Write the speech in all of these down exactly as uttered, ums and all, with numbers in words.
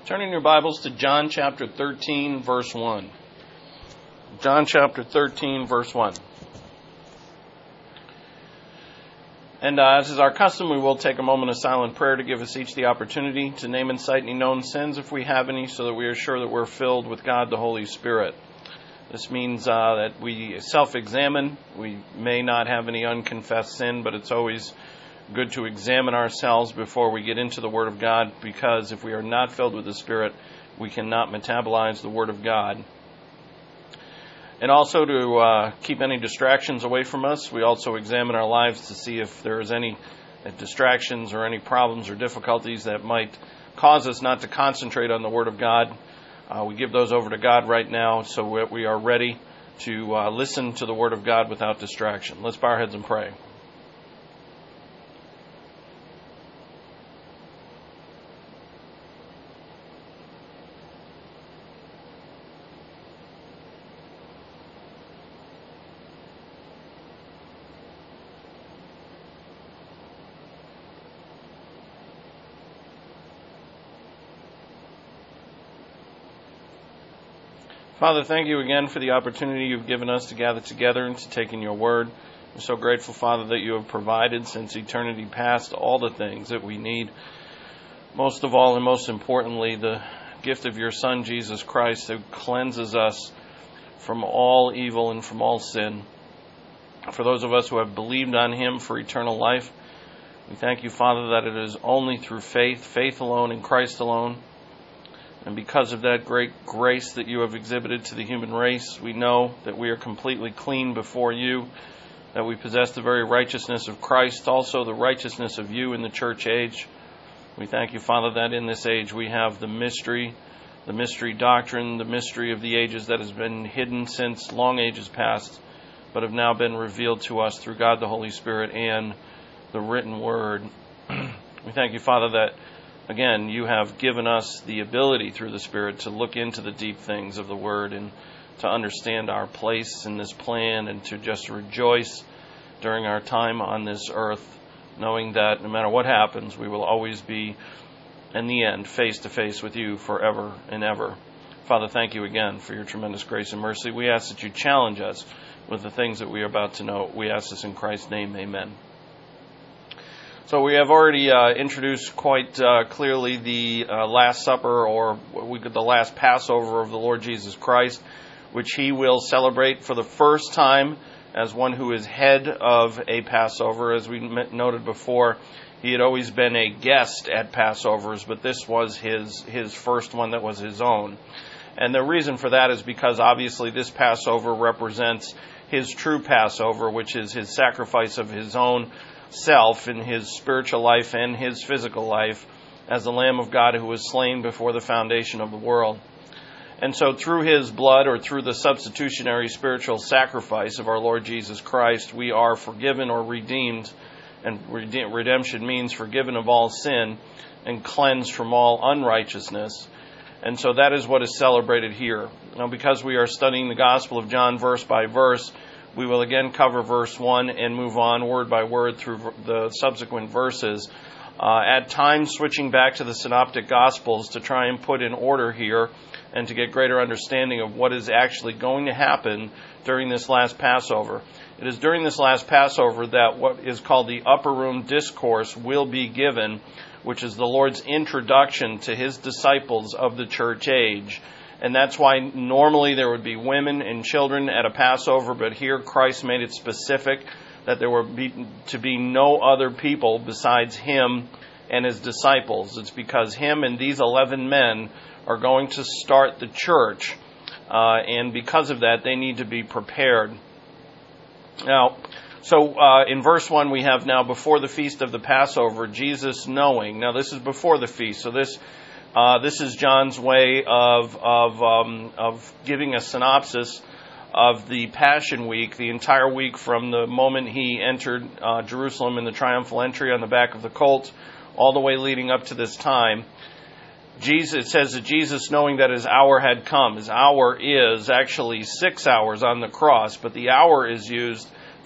Turning your Bibles to John chapter thirteen, verse one. John chapter thirteen, verse one. And uh, as is our custom, we will take a moment of silent prayer to give us each the opportunity to name and cite any known sins if we have any, so that we are sure that we're filled with God the Holy Spirit. This means uh, that we self-examine. We may not have any unconfessed sin, but it's always good to examine ourselves before we get into the Word of God, because if we are not filled with the Spirit, we cannot metabolize the Word of God. And also to uh, keep any distractions away from us, we also examine our lives to see if there is any distractions or any problems or difficulties that might cause us not to concentrate on the Word of God. Uh, we give those over to God right now so that we are ready to uh, listen to the Word of God without distraction. Let's bow our heads and pray. Father, thank you again for the opportunity you've given us to gather together and to take in your word. We're so grateful, Father, that you have provided since eternity past all the things that we need. Most of all and most importantly, the gift of your Son, Jesus Christ, who cleanses us from all evil and from all sin. For those of us who have believed on him for eternal life, we thank you, Father, that it is only through faith, faith alone in Christ alone. And because of that great grace that you have exhibited to the human race, we know that we are completely clean before you, that we possess the very righteousness of Christ, also the righteousness of you in the church age. We thank you, Father, that in this age we have the mystery, the mystery doctrine, the mystery of the ages that has been hidden since long ages past, but have now been revealed to us through God the Holy Spirit and the written word. We thank you, Father, that again, you have given us the ability through the Spirit to look into the deep things of the Word and to understand our place in this plan and to just rejoice during our time on this earth, knowing that no matter what happens, we will always be, in the end, face to face with you forever and ever. Father, thank you again for your tremendous grace and mercy. We ask that you challenge us with the things that we are about to know. We ask this in Christ's name, amen. So we have already uh, introduced quite uh, clearly the uh, Last Supper, or we could, the last Passover of the Lord Jesus Christ, which he will celebrate for the first time as one who is head of a Passover. As we noted before, he had always been a guest at Passovers, but this was his his first one that was his own. And the reason for that is because obviously this Passover represents his true Passover, which is his sacrifice of his own self in his spiritual life and his physical life as the Lamb of God who was slain before the foundation of the world. And so through his blood, or through the substitutionary spiritual sacrifice of our Lord Jesus Christ, we are forgiven or redeemed. And redemption means forgiven of all sin and cleansed from all unrighteousness. And so that is what is celebrated here. Now, because we are studying the Gospel of John verse by verse, we will again cover verse one and move on word by word through the subsequent verses, uh, at times switching back to the Synoptic Gospels to try and put in order here and to get greater understanding of what is actually going to happen during this last Passover. It is during this last Passover that what is called the Upper Room Discourse will be given, which is the Lord's introduction to his disciples of the church age. And that's why normally there would be women and children at a Passover, but here Christ made it specific that there would be to be no other people besides him and his disciples. It's because him and these eleven men are going to start the church, uh, and because of that, they need to be prepared. Now, so uh, in verse one, we have now before the feast of the Passover, Jesus knowing. Now, this is before the feast, so this Uh, this is John's way of of um, of giving a synopsis of the Passion Week, the entire week from the moment he entered uh, Jerusalem in the triumphal entry on the back of the colt, all the way leading up to this time. Jesus, it says that Jesus, knowing that his hour had come, his hour is actually six hours on the cross, but the hour is used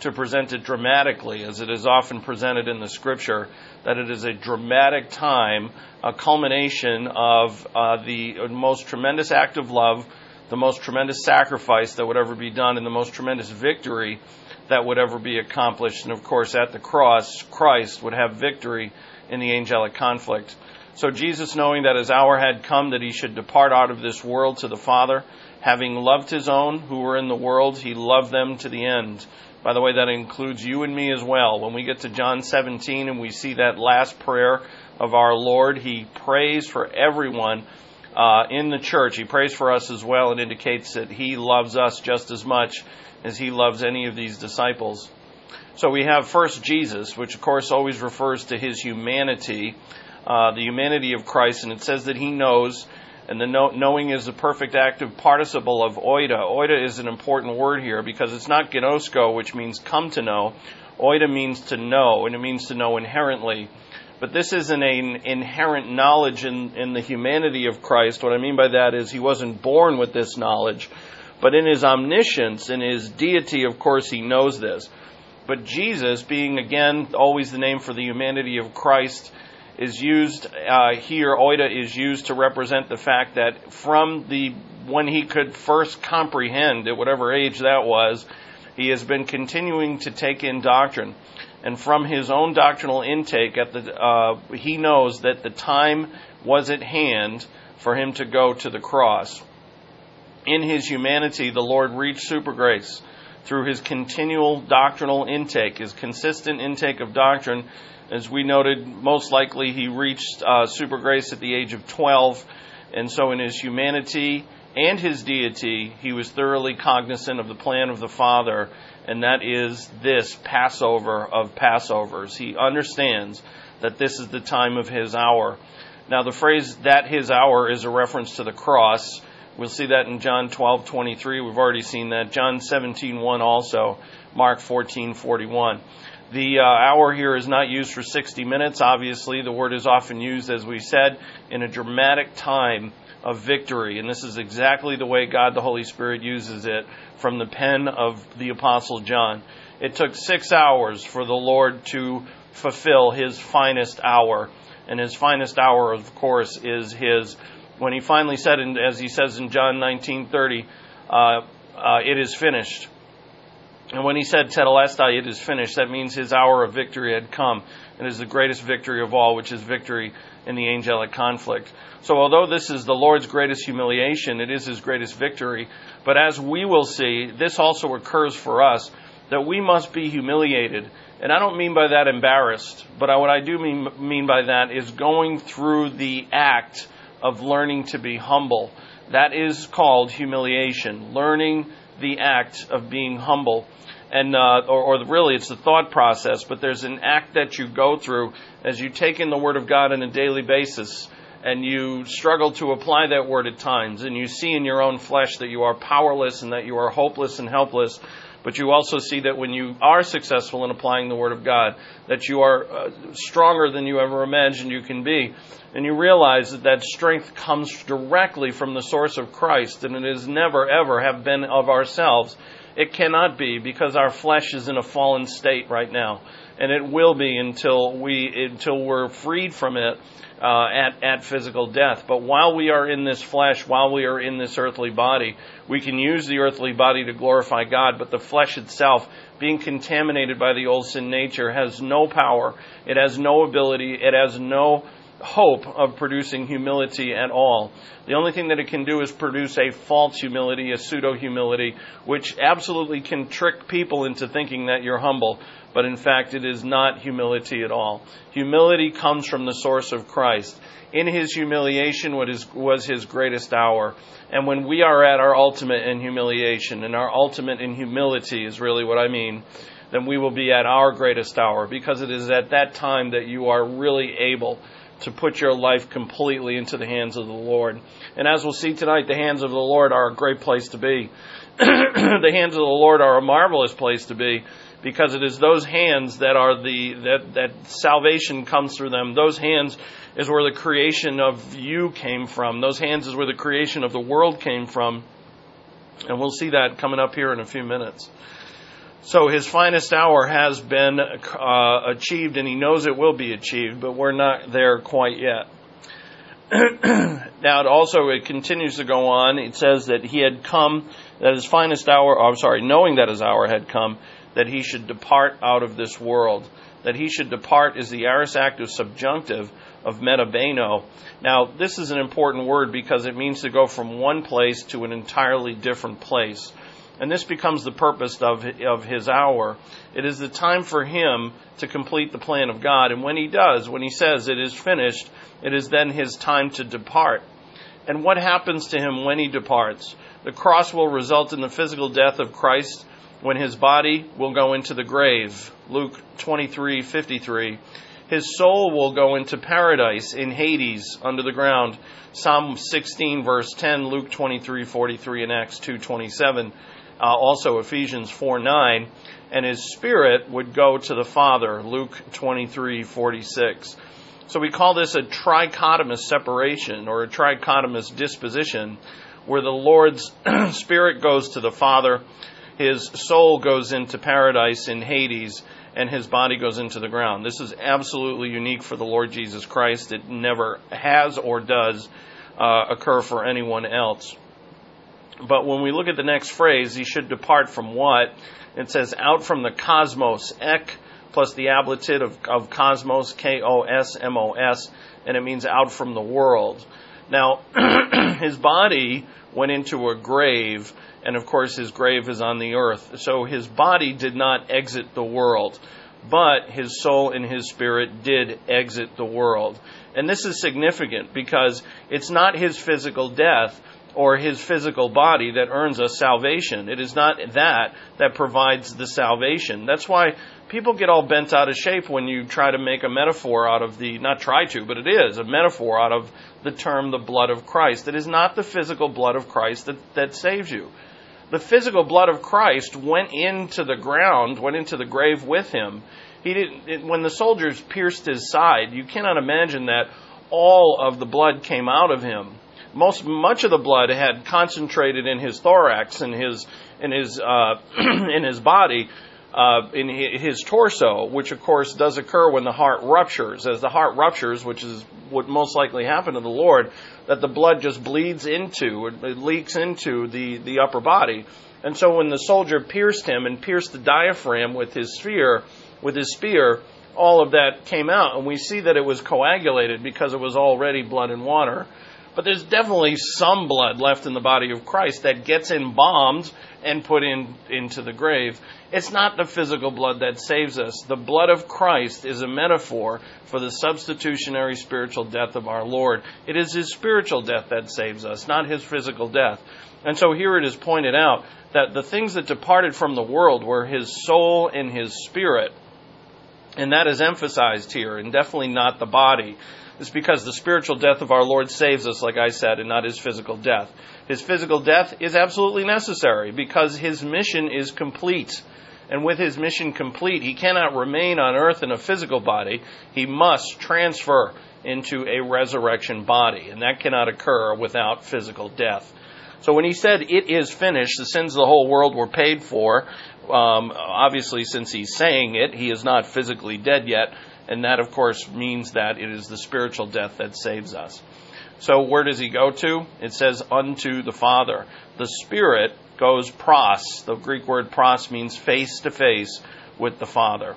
to present it dramatically, as it is often presented in the Scripture, that it is a dramatic time, a culmination of uh, the most tremendous act of love, the most tremendous sacrifice that would ever be done, and the most tremendous victory that would ever be accomplished. And of course, at the cross, Christ would have victory in the angelic conflict. So Jesus, knowing that his hour had come that he should depart out of this world to the Father, having loved his own who were in the world, he loved them to the end. By the way, that includes you and me as well. When we get to John seventeen and we see that last prayer of our Lord, he prays for everyone uh, in the church. He prays for us as well, and indicates that he loves us just as much as he loves any of these disciples. So we have first Jesus, which of course always refers to his humanity, uh, the humanity of Christ, and it says that he knows, and the know, knowing is the perfect active participle of oida. Oida is an important word here because it's not gnosko, which means come to know. Oida means to know, and it means to know inherently. But this isn't an inherent knowledge in, in the humanity of Christ. What I mean by that is he wasn't born with this knowledge, but in his omniscience, in his deity, of course, he knows this. But Jesus, being again always the name for the humanity of Christ, is used uh, here, oida is used to represent the fact that from the when he could first comprehend, at whatever age that was, he has been continuing to take in doctrine. And from his own doctrinal intake, at the uh, he knows that the time was at hand for him to go to the cross. In his humanity, the Lord reached super grace through his continual doctrinal intake, his consistent intake of doctrine. As we noted, most likely he reached uh, super grace at the age of twelve, and so in his humanity and his deity, he was thoroughly cognizant of the plan of the Father, and that is this Passover of Passovers. He understands that this is the time of his hour. Now, the phrase "that his hour" is a reference to the cross. We'll see that in John twelve twenty-three. We've already seen that. John seventeen one also. Mark fourteen forty-one. The uh, hour here is not used for sixty minutes. Obviously, the word is often used, as we said, in a dramatic time of victory. And this is exactly the way God the Holy Spirit uses it from the pen of the Apostle John. It took six hours for the Lord to fulfill his finest hour. And his finest hour, of course, is his, when he finally said, in, as he says in John nineteen thirty, uh, uh, it is finished. And when he said, Tetelestai, it is finished, that means his hour of victory had come. It is the greatest victory of all, which is victory in the angelic conflict. So although this is the Lord's greatest humiliation, it is his greatest victory. But as we will see, this also occurs for us, that we must be humiliated. And I don't mean by that embarrassed, but what I do mean, mean by that is going through the act of learning to be humble. That is called humiliation, learning the act of being humble. And uh, or, or really it's the thought process, but there's an act that you go through as you take in the Word of God on a daily basis, and you struggle to apply that Word at times, and you see in your own flesh that you are powerless and that you are hopeless and helpless. But you also see that when you are successful in applying the Word of God, that you are uh, stronger than you ever imagined you can be. And you realize that that strength comes directly from the source of Christ, and it is never, ever have been of ourselves. It cannot be, because our flesh is in a fallen state right now. And it will be until, we, until we're freed from it uh, at, at physical death. But while we are in this flesh, while we are in this earthly body, we can use the earthly body to glorify God, but the flesh itself, being contaminated by the old sin nature, has no power. It has no ability. It has no hope of producing humility at all. The only thing that it can do is produce a false humility, a pseudo-humility, which absolutely can trick people into thinking that you're humble. But in fact, it is not humility at all. Humility comes from the source of Christ. In his humiliation was his greatest hour. And when we are at our ultimate in humiliation, and our ultimate in humility is really what I mean, then we will be at our greatest hour, because it is at that time that you are really able to put your life completely into the hands of the Lord. And as we'll see tonight, the hands of the Lord are a great place to be. The hands of the Lord are a marvelous place to be, because it is those hands that are the that that salvation comes through them. Those hands is where the creation of you came from. Those hands is where the creation of the world came from. And we'll see that coming up here in a few minutes. So his finest hour has been uh, achieved, and he knows it will be achieved, but we're not there quite yet. Now, it also, it continues to go on. It says that he had come, that his finest hour, oh, I'm sorry, knowing that his hour had come, that he should depart out of this world. That he should depart is the aorist active subjunctive of metabeno. Now, this is an important word because it means to go from one place to an entirely different place. And this becomes the purpose of, of his hour. It is the time for him to complete the plan of God. And when he does, when he says it is finished, it is then his time to depart. And what happens to him when he departs? The cross will result in the physical death of Christ when his body will go into the grave. Luke twenty-three fifty-three. His soul will go into paradise in Hades under the ground. Psalm sixteen verse ten, Luke twenty-three forty-three, and Acts two twenty-seven. Uh, also Ephesians four nine. And his spirit would go to the Father. Luke twenty-three forty-six. So we call this a trichotomous separation or a trichotomous disposition where the Lord's spirit goes to the Father, his soul goes into paradise in Hades, and his body goes into the ground. This is absolutely unique for the Lord Jesus Christ. It never has or does uh, occur for anyone else. But when we look at the next phrase, he should depart from what? It says out from the cosmos, ek, plus the ablative of, of cosmos, K O S M O S, and it means out from the world. Now, his body went into a grave, and of course his grave is on the earth. So his body did not exit the world, but his soul and his spirit did exit the world. And this is significant because it's not his physical death or his physical body that earns us salvation. It is not that that provides the salvation. That's why people get all bent out of shape when you try to make a metaphor out of the, not try to, but it is a metaphor out of the term the blood of Christ. It is not the physical blood of Christ that, that saves you. The physical blood of Christ went into the ground, went into the grave with him. He didn't. It, when the soldiers pierced his side, you cannot imagine that all of the blood came out of him. Most much of the blood had concentrated in his thorax and his in his uh, in his body, uh, in his torso, which of course does occur when the heart ruptures. As the heart ruptures, which is what most likely happened to the Lord, that the blood just bleeds into, it leaks into the the upper body. And so when the soldier pierced him and pierced the diaphragm with his spear, with his spear, all of that came out, and we see that it was coagulated because it was already blood and water. But there's definitely some blood left in the body of Christ that gets embalmed and put in into the grave. It's not the physical blood that saves us. The blood of Christ is a metaphor for the substitutionary spiritual death of our Lord. It is his spiritual death that saves us, not his physical death. And so here it is pointed out that the things that departed from the world were his soul and his spirit. And that is emphasized here, and definitely not the body. It's because the spiritual death of our Lord saves us, like I said, and not his physical death. His physical death is absolutely necessary because his mission is complete. And with his mission complete, he cannot remain on earth in a physical body. He must transfer into a resurrection body, and that cannot occur without physical death. So when he said, it is finished, the sins of the whole world were paid for, um, obviously since he's saying it, he is not physically dead yet. And that, of course, means that it is the spiritual death that saves us. So where does he go to? It says, unto the Father. The Spirit goes pros. The Greek word pros means face to face with the Father.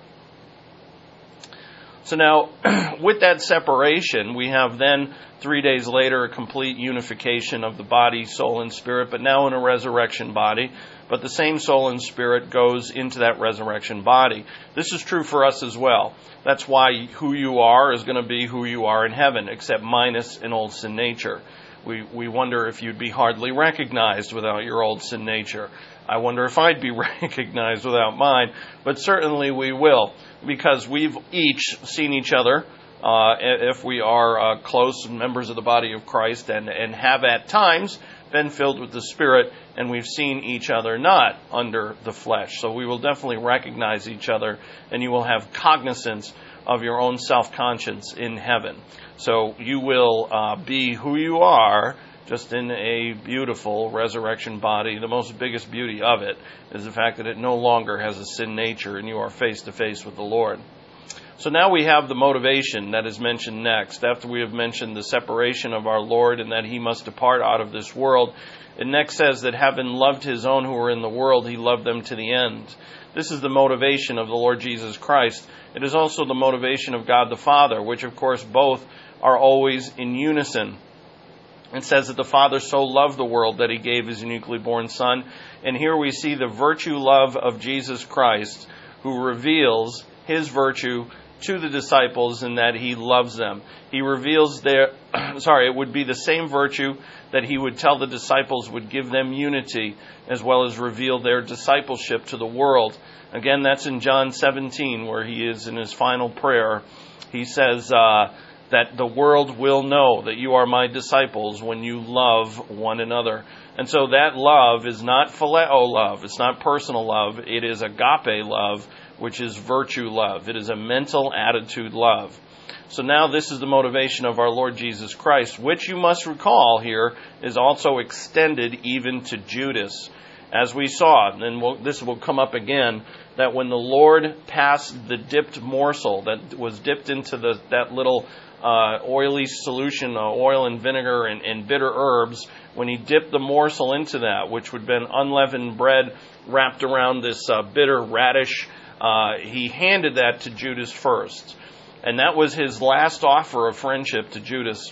So now, with that separation, we have then, three days later, a complete unification of the body, soul, and spirit, but now in a resurrection body. But the same soul and spirit goes into that resurrection body. This is true for us as well. That's why who you are is going to be who you are in heaven, except minus an old sin nature. We we wonder if you'd be hardly recognized without your old sin nature. I wonder if I'd be recognized without mine, but certainly we will, because we've each seen each other, uh, if we are uh, close members of the body of Christ, and, and have at times been filled with the Spirit, and we've seen each other not under the flesh. So we will definitely recognize each other, and you will have cognizance of your own self-conscience in heaven. So you will uh, be who you are just in a beautiful resurrection body. The most biggest beauty of it is the fact that it no longer has a sin nature and you are face to face with the Lord. So now we have the motivation that is mentioned next. After we have mentioned the separation of our Lord and that he must depart out of this world, it next says that having loved his own who were in the world, he loved them to the end. This is the motivation of the Lord Jesus Christ. It is also the motivation of God the Father, which of course both are always in unison. It says that the Father so loved the world that he gave his uniquely born Son. And here we see the virtue love of Jesus Christ, who reveals his virtue to the disciples in that he loves them. He reveals their, sorry, it would be the same virtue that he would tell the disciples would give them unity, as well as reveal their discipleship to the world. Again, that's in John seventeen, where he is in his final prayer. He says uh, that the world will know that you are my disciples when you love one another. And so that love is not phileo love. It's not personal love. It is agape love, which is virtue love. It is a mental attitude love. So now this is the motivation of our Lord Jesus Christ, which you must recall here is also extended even to Judas. As we saw, and we'll, this will come up again, that when the Lord passed the dipped morsel that was dipped into the, that little uh, oily solution, uh, oil and vinegar and, and bitter herbs, when he dipped the morsel into that, which would have been unleavened bread wrapped around this uh, bitter radish, uh, he handed that to Judas first. And that was his last offer of friendship to Judas.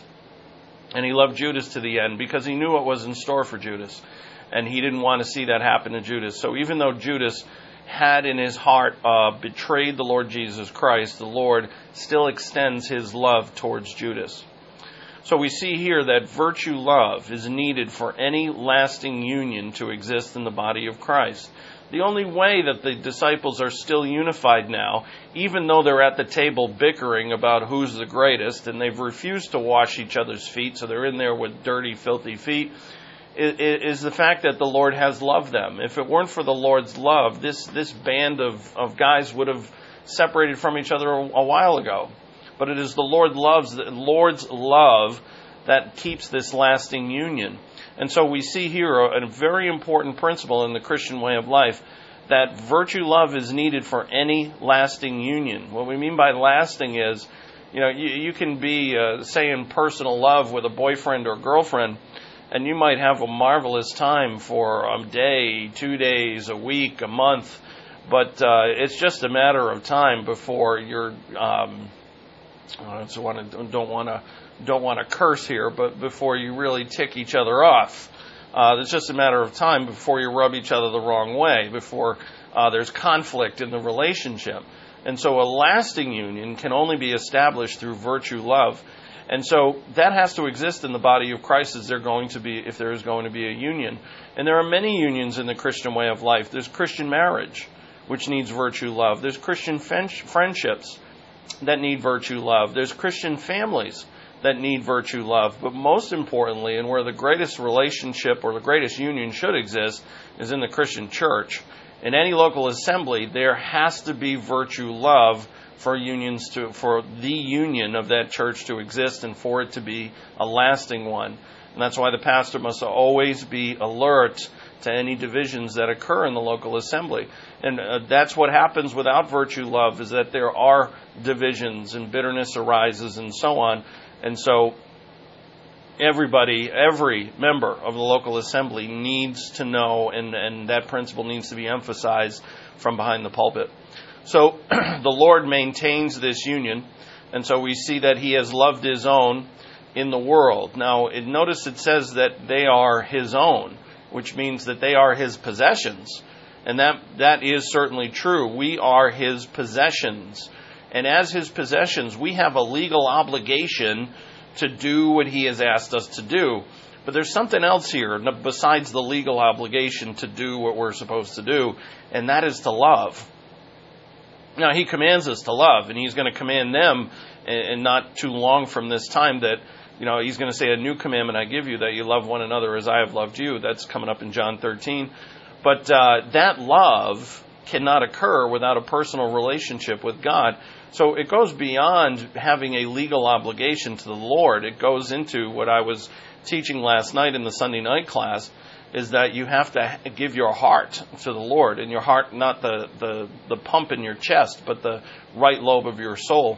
And he loved Judas to the end because he knew what was in store for Judas. And he didn't want to see that happen to Judas. So even though Judas had in his heart uh, betrayed the Lord Jesus Christ, the Lord still extends his love towards Judas. So we see here that virtue love is needed for any lasting union to exist in the body of Christ. The only way that the disciples are still unified now, even though they're at the table bickering about who's the greatest, and they've refused to wash each other's feet, so they're in there with dirty, filthy feet, is the fact that the Lord has loved them. If it weren't for the Lord's love, this, this band of, of guys would have separated from each other a, a while ago. But it is the Lord loves, the Lord's love that keeps this lasting union. And so we see here a, a very important principle in the Christian way of life, that virtue love is needed for any lasting union. What we mean by lasting is, you know, you, you can be, uh, say, in personal love with a boyfriend or girlfriend, and you might have a marvelous time for a day, two days, a week, a month, but uh, it's just a matter of time before you're, um, I don't want to, don't want to, don't want to curse here, but before you really tick each other off. Uh, it's just a matter of time before you rub each other the wrong way, before uh, there's conflict in the relationship. And so a lasting union can only be established through virtue love. And so that has to exist in the body of Christ as there going to be, if there is going to be a union. And there are many unions in the Christian way of life. There's Christian marriage, which needs virtue love. There's Christian friendships that need virtue love. There's Christian families that need virtue love. But most importantly, and where the greatest relationship or the greatest union should exist, is in the Christian church. In any local assembly, there has to be virtue love for unions to, for the union of that church to exist and for it to be a lasting one. And that's why the pastor must always be alert to any divisions that occur in the local assembly. And uh, that's what happens without virtue love, is that there are divisions and bitterness arises and so on. And so everybody, every member of the local assembly needs to know, and, and that principle needs to be emphasized from behind the pulpit. So the Lord maintains this union, and so we see that he has loved his own in the world. Now, it, notice it says that they are his own, which means that they are his possessions. And that that is certainly true. We are his possessions. And as his possessions, we have a legal obligation to do what he has asked us to do. But there's something else here besides the legal obligation to do what we're supposed to do, and that is to love. Now, he commands us to love, and he's going to command them, and not too long from this time, that, you know, he's going to say, a new commandment I give you, that you love one another as I have loved you. That's coming up in John thirteen. But uh, that love cannot occur without a personal relationship with God. So it goes beyond having a legal obligation to the Lord. It goes into what I was teaching last night in the Sunday night class, is that you have to give your heart to the Lord, and your heart, not the, the, the pump in your chest, but the right lobe of your soul.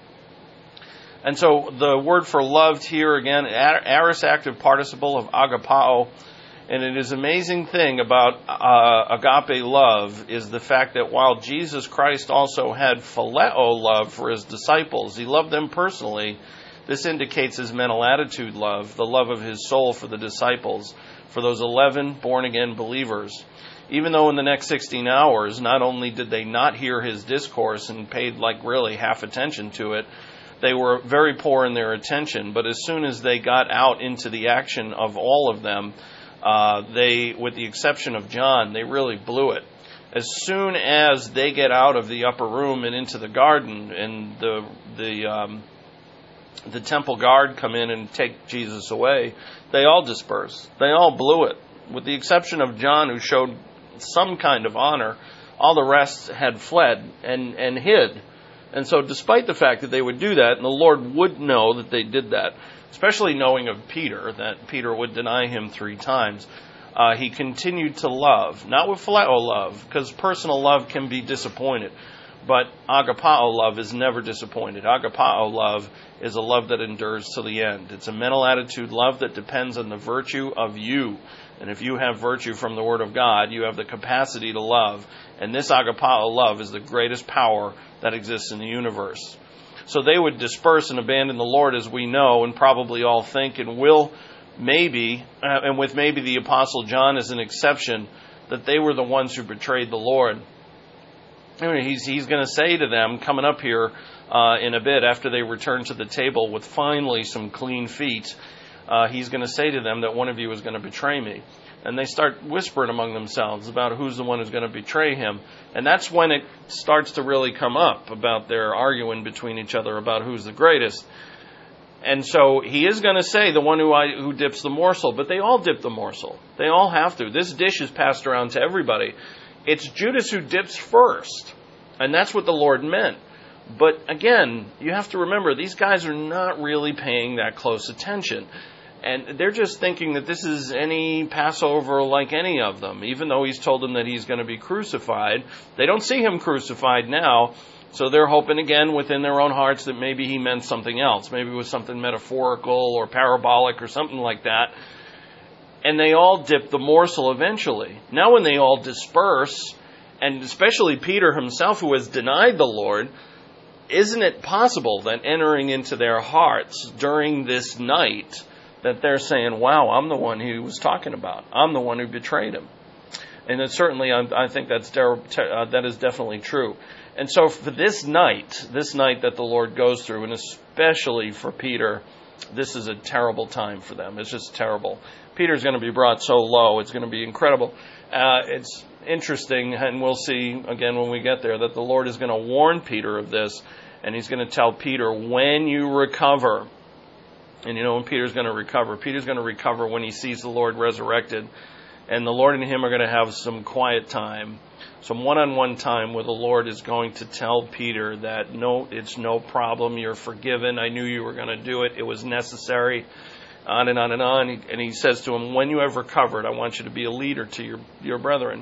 And so the word for loved here, again, aorist active participle of agapao. And it is an amazing thing about uh, agape love is the fact that while Jesus Christ also had phileo love for his disciples, he loved them personally, this indicates his mental attitude love, the love of his soul for the disciples, for those eleven born-again believers. Even though in the next sixteen hours, not only did they not hear his discourse and paid like really half attention to it, they were very poor in their attention. But as soon as they got out into the action of all of them, uh, they, with the exception of John, they really blew it. As soon as they get out of the upper room and into the garden, and the the um, the temple guard come in and take Jesus away, they all disperse. They all blew it. With the exception of John, who showed some kind of honor, all the rest had fled and, and hid. And so despite the fact that they would do that, and the Lord would know that they did that, especially knowing of Peter, that Peter would deny him three times, uh, he continued to love, not with phileo love, because personal love can be disappointed. But agapao love is never disappointed. Agapao love is a love that endures to the end. It's a mental attitude love that depends on the virtue of you. And if you have virtue from the Word of God, you have the capacity to love. And this agapao love is the greatest power that exists in the universe. So they would disperse and abandon the Lord, as we know, and probably all think, and will maybe, uh, and with maybe the Apostle John as an exception, that they were the ones who betrayed the Lord. He's, he's going to say to them, coming up here uh, in a bit, after they return to the table with finally some clean feet, uh, he's going to say to them that one of you is going to betray me. And they start whispering among themselves about who's the one who's going to betray him. And that's when it starts to really come up about their arguing between each other about who's the greatest. And so he is going to say the one who I, who dips the morsel, but they all dip the morsel. They all have to. This dish is passed around to everybody. It's Judas who dips first, and that's what the Lord meant. But again, you have to remember, these guys are not really paying that close attention. And they're just thinking that this is any Passover like any of them, even though he's told them that he's going to be crucified. They don't see him crucified now, so they're hoping again within their own hearts that maybe he meant something else. Maybe it was something metaphorical or parabolic or something like that. And they all dip the morsel eventually. Now when they all disperse, and especially Peter himself, who has denied the Lord, isn't it possible that entering into their hearts during this night, that they're saying, wow, I'm the one he was talking about. I'm the one who betrayed him. And it certainly, I think that's uh, that is definitely true. And so for this night, this night that the Lord goes through, and especially for Peter, this is a terrible time for them. It's just terrible. Peter's going to be brought so low. It's going to be incredible. Uh, it's interesting, and we'll see again when we get there, that the Lord is going to warn Peter of this, and he's going to tell Peter, when you recover, and you know when Peter's going to recover, Peter's going to recover when he sees the Lord resurrected, and the Lord and him are going to have some quiet time, some one-on-one time where the Lord is going to tell Peter that, no, it's no problem, you're forgiven, I knew you were going to do it, it was necessary, on and on and on. And he says to him, when you have recovered, I want you to be a leader to your, your brethren.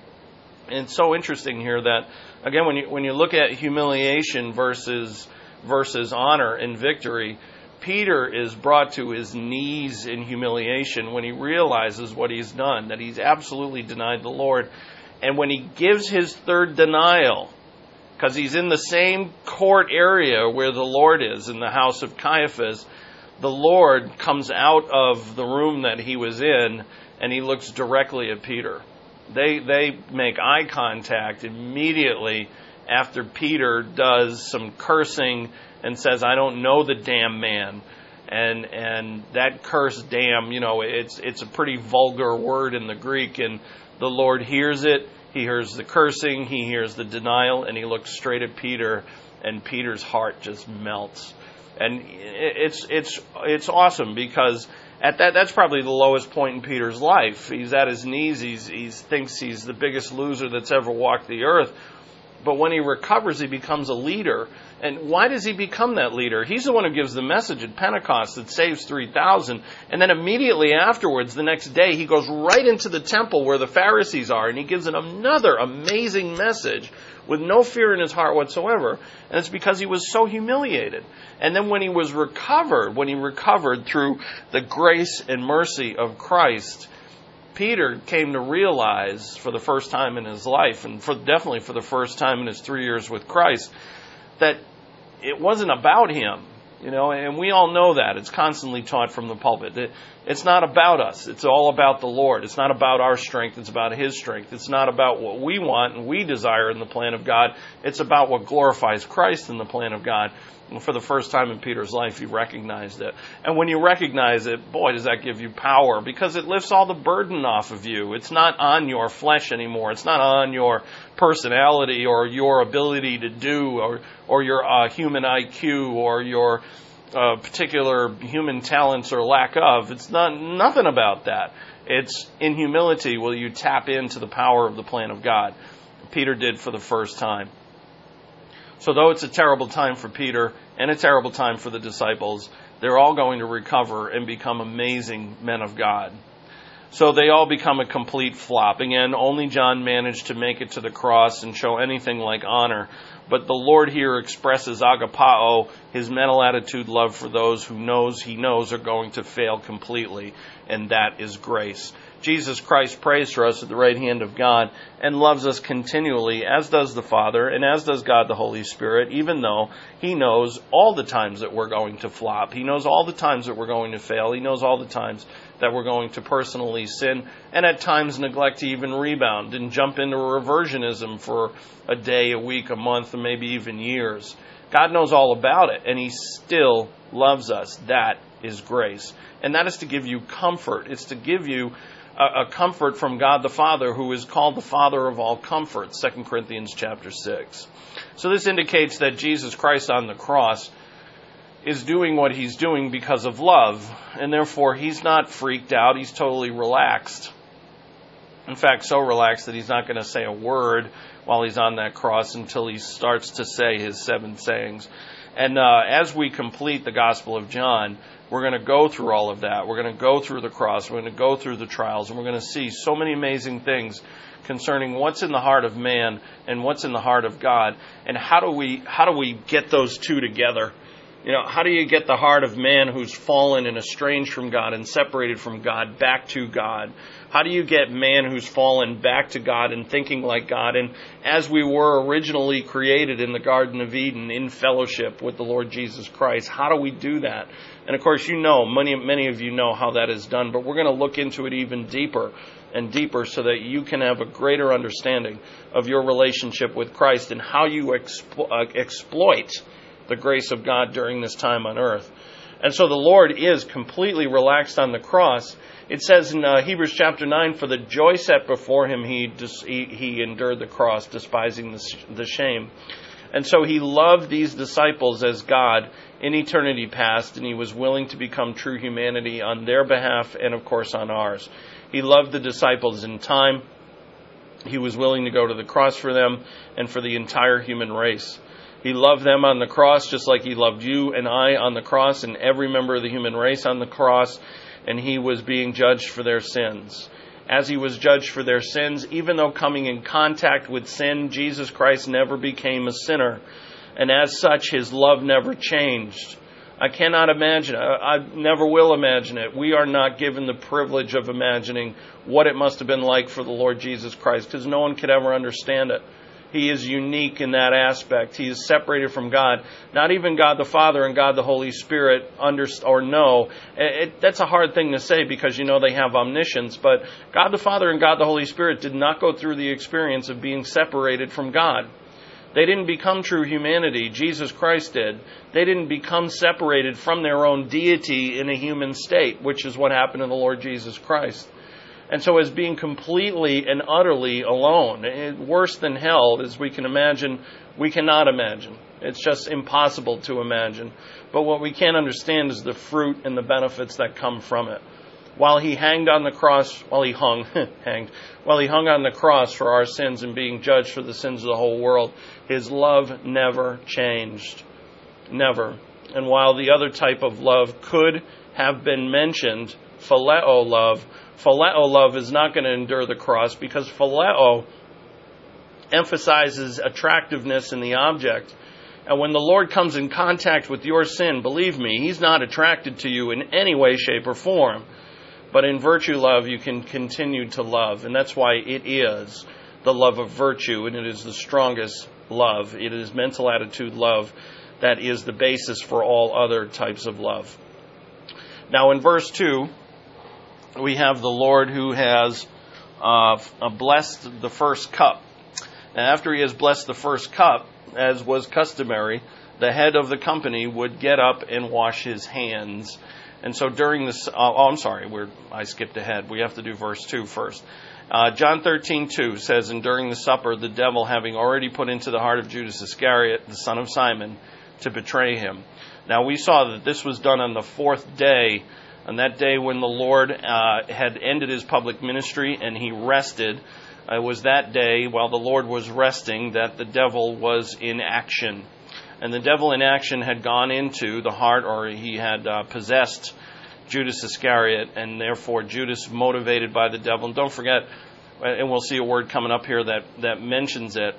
And it's so interesting here that, again, when you when you look at humiliation versus versus honor and victory, Peter is brought to his knees in humiliation when he realizes what he's done, that he's absolutely denied the Lord. And when he gives his third denial, because he's in the same court area where the Lord is, in the house of Caiaphas, the Lord comes out of the room that he was in, and he looks directly at Peter. They they make eye contact immediately after Peter does some cursing and says, I don't know the damn man. And and that curse, damn, you know, it's it's a pretty vulgar word in the Greek, and the Lord hears it. He hears the cursing, he hears the denial, and he looks straight at Peter, and Peter's heart just melts. And it's it's it's awesome because at that that's probably the lowest point in Peter's life. He's at his knees. He's he thinks he's the biggest loser that's ever walked the earth. But when he recovers, he becomes a leader. And why does he become that leader? He's the one who gives the message at Pentecost that saves three thousand. And then immediately afterwards, the next day, he goes right into the temple where the Pharisees are, and he gives them another amazing message with no fear in his heart whatsoever. And it's because he was so humiliated. And then when he was recovered, when he recovered through the grace and mercy of Christ, Peter came to realize for the first time in his life, and for definitely for the first time in his three years with Christ, that it wasn't about him, you know, and we all know that. It's constantly taught from the pulpit. It, it's not about us. It's all about the Lord. It's not about our strength. It's about His strength. It's not about what we want and we desire in the plan of God. It's about what glorifies Christ in the plan of God. And for the first time in Peter's life, he recognized it. And when you recognize it, boy, does that give you power, because it lifts all the burden off of you. It's not on your flesh anymore. It's not on your personality or your ability to do or, or your uh, human I Q or your uh, particular human talents or lack of. It's not nothing about that. It's in humility will you tap into the power of the plan of God. Peter did for the first time. So though it's a terrible time for Peter and a terrible time for the disciples, they're all going to recover and become amazing men of God. So they all become a complete flop. Again, only John managed to make it to the cross and show anything like honor. But the Lord here expresses agapao, his mental attitude love for those who knows he knows are going to fail completely. And that is grace. Jesus Christ prays for us at the right hand of God and loves us continually, as does the Father and as does God the Holy Spirit, even though He knows all the times that we're going to flop. He knows all the times that we're going to fail. He knows all the times that we're going to personally sin and at times neglect to even rebound and jump into reversionism for a day, a week, a month, or maybe even years. God knows all about it, and He still loves us. That is grace. And that is to give you comfort. It's to give you a comfort from God the Father, who is called the Father of all comfort, Second Corinthians chapter six. So this indicates that Jesus Christ on the cross is doing what He's doing because of love, and therefore He's not freaked out. He's totally relaxed. In fact, so relaxed that He's not going to say a word while He's on that cross until He starts to say His seven sayings. And uh, as we complete the Gospel of John, we're going to go through all of that. We're going to go through the cross. We're going to go through the trials. And we're going to see so many amazing things concerning what's in the heart of man and what's in the heart of God. And how do we how do we get those two together? You know, how do you get the heart of man who's fallen and estranged from God and separated from God back to God? How do you get man who's fallen back to God and thinking like God? And as we were originally created in the Garden of Eden in fellowship with the Lord Jesus Christ, how do we do that? And of course, you know, many, many of you know how that is done, but we're going to look into it even deeper and deeper so that you can have a greater understanding of your relationship with Christ and how you explo- uh, exploit the grace of God during this time on earth. And so the Lord is completely relaxed on the cross. It says in uh, Hebrews chapter nine, for the joy set before Him, he, dis- he, he endured the cross, despising the, sh- the shame. And so He loved these disciples as God in eternity past, and He was willing to become true humanity on their behalf and, of course, on ours. He loved the disciples in time. He was willing to go to the cross for them and for the entire human race. He loved them on the cross just like He loved you and I on the cross and every member of the human race on the cross, and He was being judged for their sins. As He was judged for their sins, even though coming in contact with sin, Jesus Christ never became a sinner. And as such, His love never changed. I cannot imagine, I, I never will imagine it. We are not given the privilege of imagining what it must have been like for the Lord Jesus Christ, because no one could ever understand it. He is unique in that aspect. He is separated from God. Not even God the Father and God the Holy Spirit understand or know. It, it, that's a hard thing to say because, you know, they have omniscience. But God the Father and God the Holy Spirit did not go through the experience of being separated from God. They didn't become true humanity. Jesus Christ did. They didn't become separated from their own deity in a human state, which is what happened to the Lord Jesus Christ. And so as being completely and utterly alone, worse than hell, as we can imagine, we cannot imagine. It's just impossible to imagine. But what we can't understand is the fruit and the benefits that come from it. While he hanged on the cross, while he hung, hanged, while he hung on the cross for our sins and being judged for the sins of the whole world, his love never changed. Never. And while the other type of love could have been mentioned, phileo love, phileo love is not going to endure the cross because phileo emphasizes attractiveness in the object. And when the Lord comes in contact with your sin, believe me, he's not attracted to you in any way, shape, or form. But in virtue love, you can continue to love. And that's why it is the love of virtue, and it is the strongest love. It is mental attitude love that is the basis for all other types of love. Now in verse two, we have the Lord who has uh, blessed the first cup. And after he has blessed the first cup, as was customary, the head of the company would get up and wash his hands. And so during this, oh, I'm sorry, we're, I skipped ahead. We have to do verse two first. Uh, John thirteen two says, and during the supper, the devil, having already put into the heart of Judas Iscariot, the son of Simon, to betray him. Now we saw that this was done on the fourth day, on that day when the Lord uh, had ended his public ministry and he rested. It was that day, while the Lord was resting, that the devil was in action. And the devil in action had gone into the heart, or he had uh, possessed Judas Iscariot, and therefore Judas, motivated by the devil. And don't forget, and we'll see a word coming up here that, that mentions it,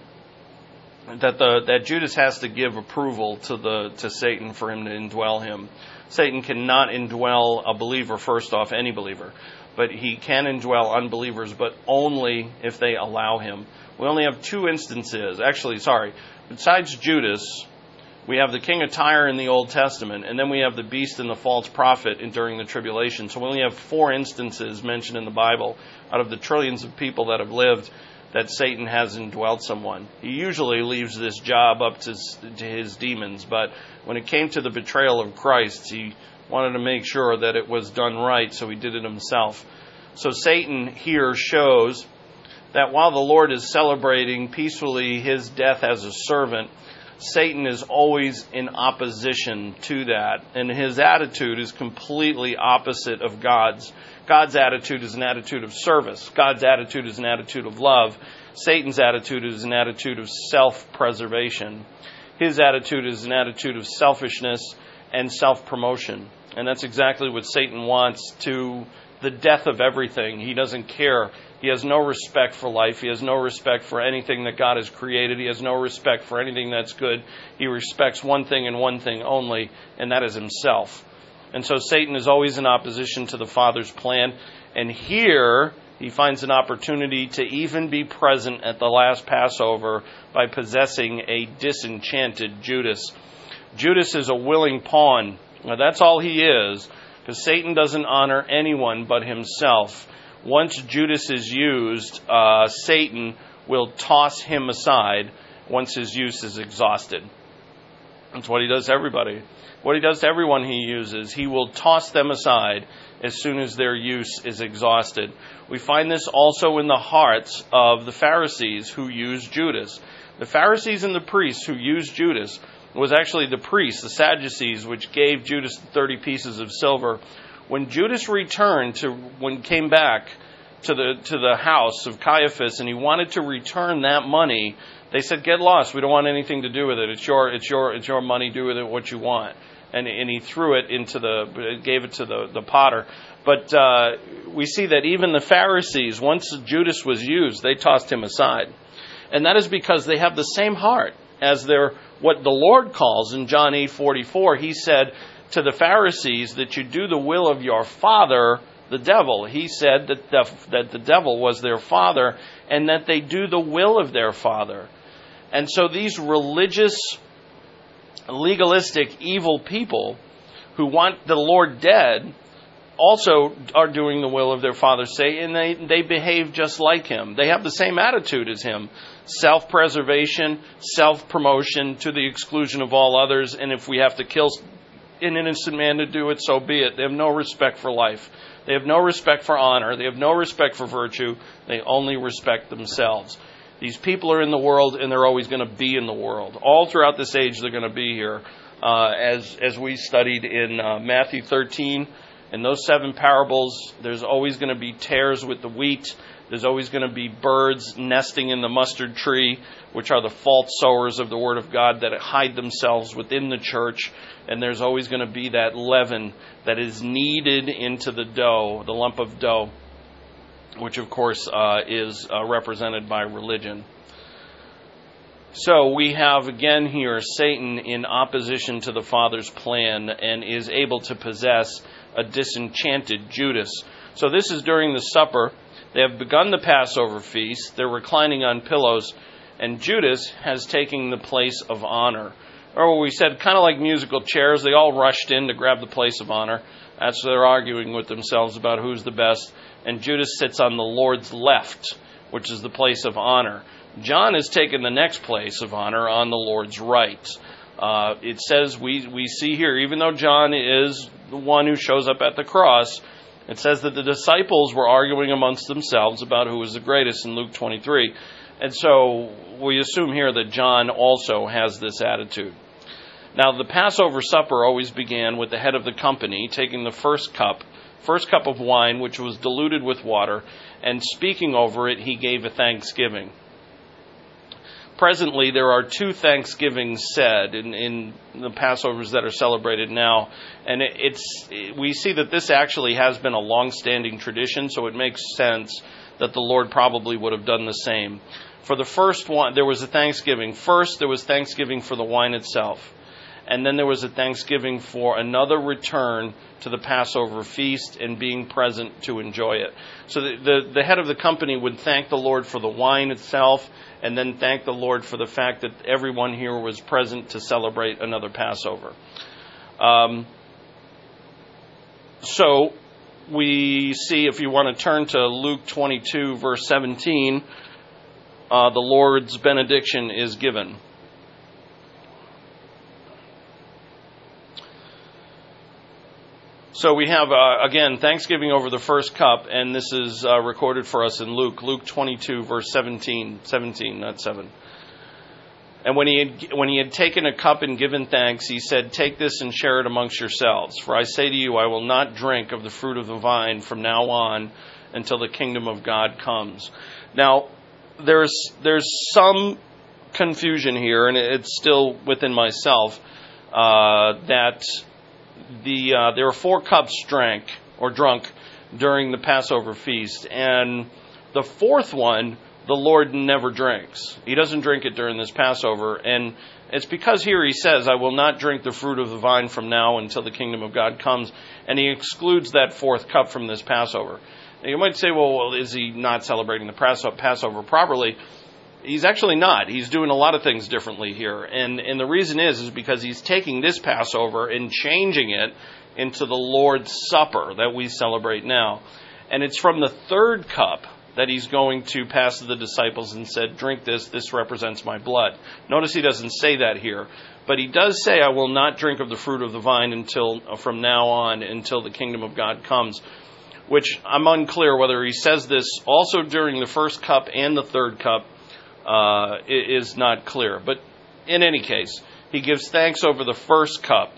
that the that Judas has to give approval to the to Satan for him to indwell him. Satan cannot indwell a believer, first off, any believer. But he can indwell unbelievers, but only if they allow him. We only have two instances. Actually, sorry. Besides Judas, we have the king of Tyre in the Old Testament, and then we have the beast and the false prophet in, during the tribulation. So we only have four instances mentioned in the Bible out of the trillions of people that have lived that Satan has indwelt someone. He usually leaves this job up to, to his demons, but when it came to the betrayal of Christ, he wanted to make sure that it was done right, so he did it himself. So Satan here shows that while the Lord is celebrating peacefully his death as a servant, Satan is always in opposition to that, and his attitude is completely opposite of God's. God's attitude is an attitude of service. God's attitude is an attitude of love. Satan's attitude is an attitude of self-preservation. His attitude is an attitude of selfishness and self-promotion. And that's exactly what Satan wants, to the death of everything. He doesn't care. He has no respect for life. He has no respect for anything that God has created. He has no respect for anything that's good. He respects one thing and one thing only, and that is himself. And so Satan is always in opposition to the Father's plan. And here he finds an opportunity to even be present at the last Passover by possessing a disenchanted Judas. Judas is a willing pawn. Now, that's all he is, because Satan doesn't honor anyone but himself. Once Judas is used, uh, Satan will toss him aside once his use is exhausted. That's what he does to everybody. What he does to everyone he uses, he will toss them aside as soon as their use is exhausted. We find this also in the hearts of the Pharisees who used Judas. The Pharisees and the priests who used Judas was actually the priests, the Sadducees, which gave Judas thirty pieces of silver. When Judas returned to, when came back to the to the house of Caiaphas, and he wanted to return that money, they said, "Get lost. We don't want anything to do with it. It's your it's your it's your money. Do with it what you want." And and he threw it into the gave it to the the potter. But uh, we see that even the Pharisees, once Judas was used, they tossed him aside, and that is because they have the same heart as their what the Lord calls in John eight forty-four. He said to the Pharisees that you do the will of your father, the devil. He said that the, that the devil was their father, and that they do the will of their father. And so these religious, legalistic, evil people who want the Lord dead also are doing the will of their father Satan, and they, they behave just like him. They have the same attitude as him. Self-preservation, self-promotion to the exclusion of all others, and if we have to kill an innocent man to do it, so be it. They have no respect for life. They have no respect for honor. They have no respect for virtue. They only respect themselves. These people are in the world, and they're always going to be in the world. All throughout this age, they're going to be here. Uh, as as we studied in uh, Matthew thirteen, in those seven parables, there's always going to be tares with the wheat. There's always going to be birds nesting in the mustard tree, which are the false sowers of the Word of God that hide themselves within the church. And there's always going to be that leaven that is kneaded into the dough, the lump of dough, which of course uh, is uh, represented by religion. So we have again here Satan in opposition to the Father's plan and is able to possess a disenchanted Judas. So this is during the supper. They have begun the Passover feast. They're reclining on pillows, and Judas has taken the place of honor. Or we said, kind of like musical chairs, they all rushed in to grab the place of honor. That's what they're arguing with themselves about who's the best. And Judas sits on the Lord's left, which is the place of honor. John has taken the next place of honor on the Lord's right. Uh, it says, we, we see here, even though John is the one who shows up at the cross, it says that the disciples were arguing amongst themselves about who was the greatest in Luke twenty-three. And so we assume here that John also has this attitude. Now, the Passover supper always began with the head of the company taking the first cup, first cup of wine, which was diluted with water, and speaking over it, he gave a thanksgiving. Presently, there are two thanksgivings said in, in the Passovers that are celebrated now, and it, it's we see that this actually has been a long-standing tradition, so it makes sense that the Lord probably would have done the same. For the first one, there was a thanksgiving. First, there was thanksgiving for the wine itself, and then there was a thanksgiving for another return to the Passover feast and being present to enjoy it. So the, the, the head of the company would thank the Lord for the wine itself, and then thank the Lord for the fact that everyone here was present to celebrate another Passover. Um, so we see, if you want to turn to Luke twenty-two, verse seventeen, uh, the Lord's benediction is given. So we have, uh, again, Thanksgiving over the first cup, and this is uh, recorded for us in Luke, Luke twenty-two, verse seventeen, seventeen, not seven. And when he had, when he had taken a cup and given thanks, he said, "Take this and share it amongst yourselves. For I say to you, I will not drink of the fruit of the vine from now on until the kingdom of God comes." Now, there's there's some confusion here, and it's still within myself, uh, that The uh, there are four cups drank or drunk during the Passover feast, and the fourth one the Lord never drinks. He doesn't drink it during this Passover, and it's because here he says, "I will not drink the fruit of the vine from now until the kingdom of God comes," and he excludes that fourth cup from this Passover. And you might say, well, well, is he not celebrating the Passover properly? He's actually not. He's doing a lot of things differently here. And and the reason is, is because he's taking this Passover and changing it into the Lord's Supper that we celebrate now. And it's from the third cup that he's going to pass to the disciples and said, "Drink this, this represents my blood." Notice he doesn't say that here. But he does say, "I will not drink of the fruit of the vine until from now on, until the kingdom of God comes." Which I'm unclear whether he says this also during the first cup and the third cup. Uh, is not clear. But in any case, he gives thanks over the first cup.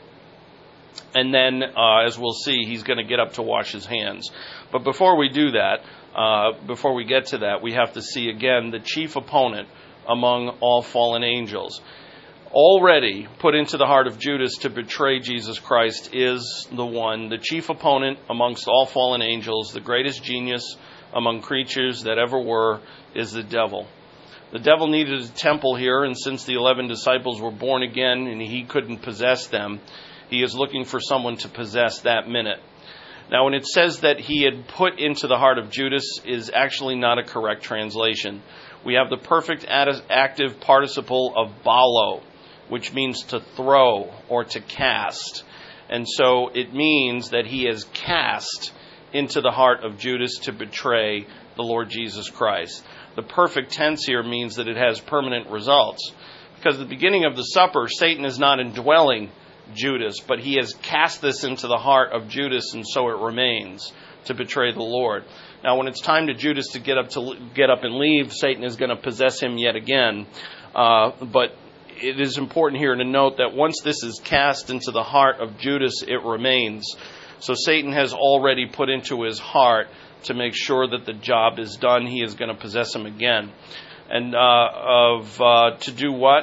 And then, uh, as we'll see, he's going to get up to wash his hands. But before we do that, uh, before we get to that, we have to see again the chief opponent among all fallen angels. Already put into the heart of Judas to betray Jesus Christ is the one, the chief opponent amongst all fallen angels, the greatest genius among creatures that ever were, is the devil. The devil needed a temple here, and since the eleven disciples were born again and he couldn't possess them, he is looking for someone to possess that minute. Now, when it says that he had put into the heart of Judas is actually not a correct translation. We have the perfect active participle of balo, which means to throw or to cast. And so it means that he has cast into the heart of Judas to betray the Lord Jesus Christ. The perfect tense here means that it has permanent results. Because at the beginning of the supper, Satan is not indwelling Judas, but he has cast this into the heart of Judas, and so it remains, to betray the Lord. Now, when it's time to Judas to get up to get up and leave, Satan is going to possess him yet again. Uh, but it is important here to note that once this is cast into the heart of Judas, it remains. So Satan has already put into his heart to make sure that the job is done. He is going to possess him again. And uh, of uh, to do what?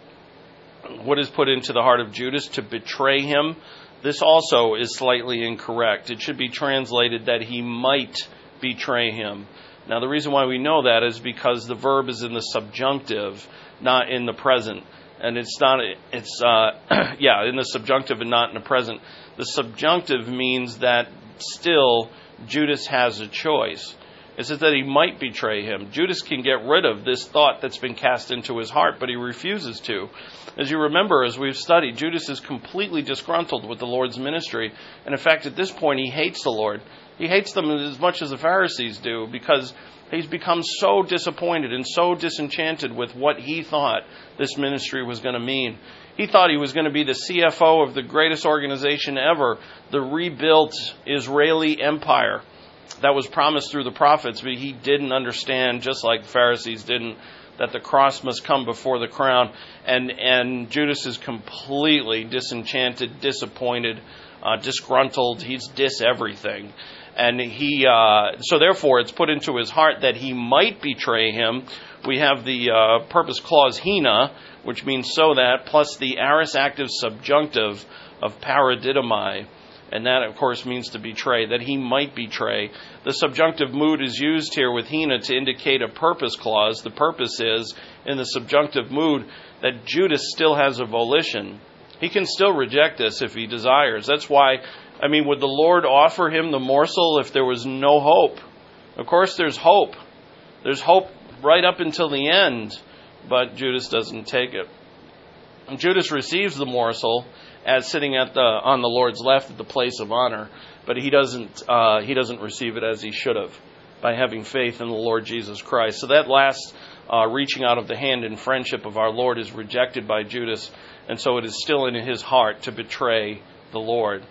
What is put into the heart of Judas? To betray him. This also is slightly incorrect. It should be translated that he might betray him. Now, the reason why we know that is because the verb is in the subjunctive, not in the present. And it's not, it's, uh, yeah, in the subjunctive and not in the present. The subjunctive means that still Judas has a choice. It says that he might betray him. Judas can get rid of this thought that's been cast into his heart, but he refuses to. As you remember, as we've studied, Judas is completely disgruntled with the Lord's ministry. And in fact, at this point, he hates the Lord. He hates them as much as the Pharisees do, because he's become so disappointed and so disenchanted with what he thought this ministry was going to mean. He thought he was going to be the C F O of the greatest organization ever, the rebuilt Israeli empire that was promised through the prophets, but he didn't understand, just like the Pharisees didn't, that the cross must come before the crown. And and Judas is completely disenchanted, disappointed, uh, disgruntled. He's dis everything. And he, uh, so therefore it's put into his heart that he might betray him. We have the uh, purpose clause hina, which means so that, plus the aorist active subjunctive of paradidomai. And that, of course, means to betray, that he might betray. The subjunctive mood is used here with hina to indicate a purpose clause. The purpose is, in the subjunctive mood, that Judas still has a volition. He can still reject this if he desires. That's why, I mean, would the Lord offer him the morsel if there was no hope? Of course, there's hope. There's hope right up until the end, but Judas doesn't take it. And Judas receives the morsel as sitting at the on the Lord's left at the place of honor, but he doesn't uh, he doesn't receive it as he should have, by having faith in the Lord Jesus Christ. So that last uh, reaching out of the hand in friendship of our Lord is rejected by Judas, and so it is still in his heart to betray the Lord.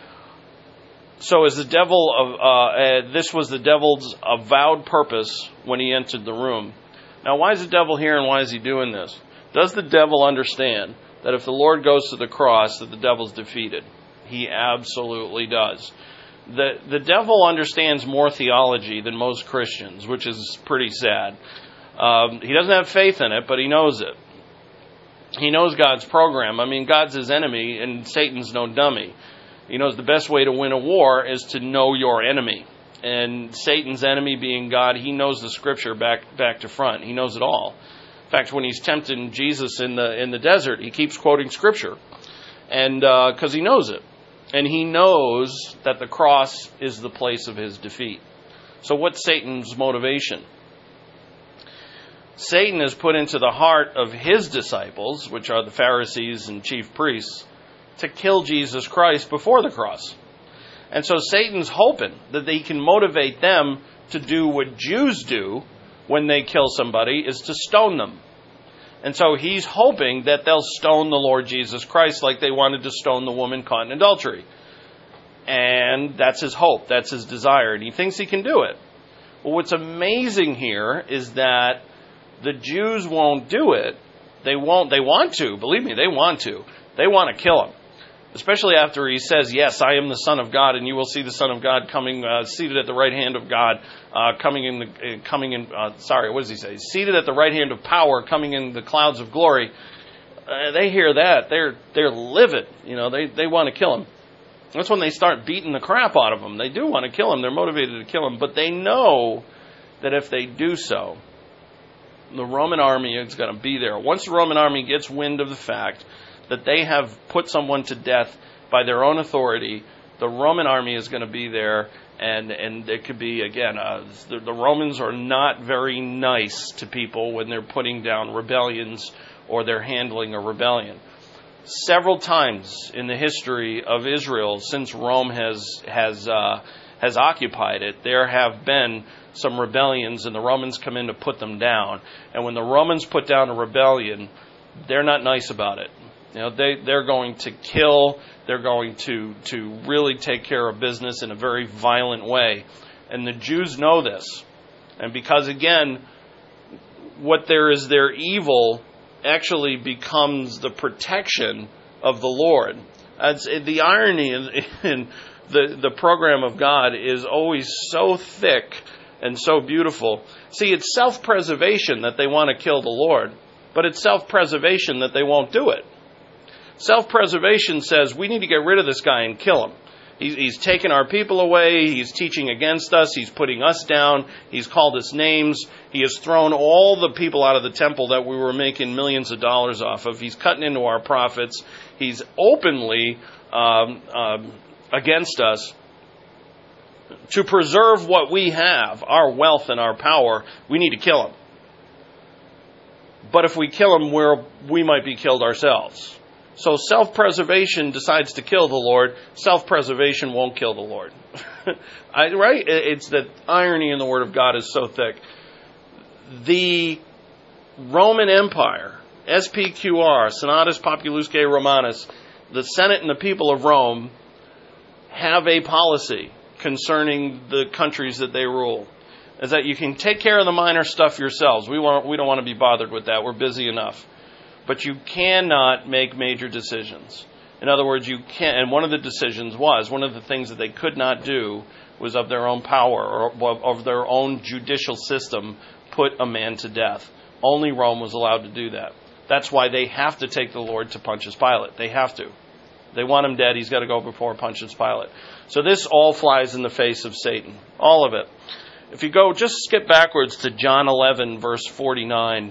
So as the devil of uh, uh, this was the devil's avowed purpose when he entered the room. Now, why is the devil here, and why is he doing this? Does the devil understand that if the Lord goes to the cross, that the devil's defeated? He absolutely does. The the devil understands more theology than most Christians, which is pretty sad. Um, he doesn't have faith in it, but he knows it. He knows God's program. I mean, God's his enemy, and Satan's no dummy. He knows the best way to win a war is to know your enemy. And Satan's enemy being God, he knows the Scripture back back to front. He knows it all. In fact, when he's tempting Jesus in the in the desert, he keeps quoting Scripture, and because uh, he knows it, and he knows that the cross is the place of his defeat. So, what's Satan's motivation? Satan has put into the heart of his disciples, which are the Pharisees and chief priests, to kill Jesus Christ before the cross. And so Satan's hoping that he can motivate them to do what Jews do when they kill somebody, is to stone them. And so he's hoping that they'll stone the Lord Jesus Christ like they wanted to stone the woman caught in adultery. And that's his hope, that's his desire, and he thinks he can do it. Well, what's amazing here is that the Jews won't do it. They won't, they want to, believe me, they want to. They want to kill him. Especially after he says, yes, I am the Son of God, and you will see the Son of God coming, uh, seated at the right hand of God, uh, coming in, the, uh, coming in, uh, sorry, what does he say? Seated at the right hand of power, coming in the clouds of glory. Uh, they hear that. They're, they're livid. You know, they, they want to kill him. That's when they start beating the crap out of him. They do want to kill him. They're motivated to kill him. But they know that if they do so, the Roman army is going to be there. Once the Roman army gets wind of the fact that they have put someone to death by their own authority, the Roman army is going to be there, and and it could be, again, uh, the, the Romans are not very nice to people when they're putting down rebellions or they're handling a rebellion. Several times in the history of Israel, since Rome has has uh, has occupied it, there have been some rebellions, and the Romans come in to put them down. And when the Romans put down a rebellion, they're not nice about it. You know, they, they're going to kill, they're going to, to really take care of business in a very violent way. And the Jews know this. And because, again, what there is their evil actually becomes the protection of the Lord. It's, the irony in, in the, the program of God is always so thick and so beautiful. See, it's self-preservation that they want to kill the Lord, but it's self-preservation that they won't do it. Self-preservation says, we need to get rid of this guy and kill him. He's, he's taken our people away. He's teaching against us. He's putting us down. He's called us names. He has thrown all the people out of the temple that we were making millions of dollars off of. He's cutting into our profits. He's openly um, um, against us. To preserve what we have, our wealth and our power, we need to kill him. But if we kill him, we're, we might be killed ourselves. So self-preservation decides to kill the Lord. Self-preservation won't kill the Lord. I, right? It's the irony in the Word of God is so thick. The Roman Empire, S P Q R, Senatus Populusque Romanus, the Senate and the people of Rome have a policy concerning the countries that they rule. Is that you can take care of the minor stuff yourselves. We want, we don't want to be bothered with that. We're busy enough. But you cannot make major decisions. In other words, you can't, and one of the decisions was, one of the things that they could not do was of their own power or of their own judicial system put a man to death. Only Rome was allowed to do that. That's why they have to take the Lord to Pontius Pilate. They have to. They want him dead. He's got to go before Pontius Pilate. So this all flies in the face of Satan. All of it. If you go, just skip backwards to John eleven, verse forty-nine.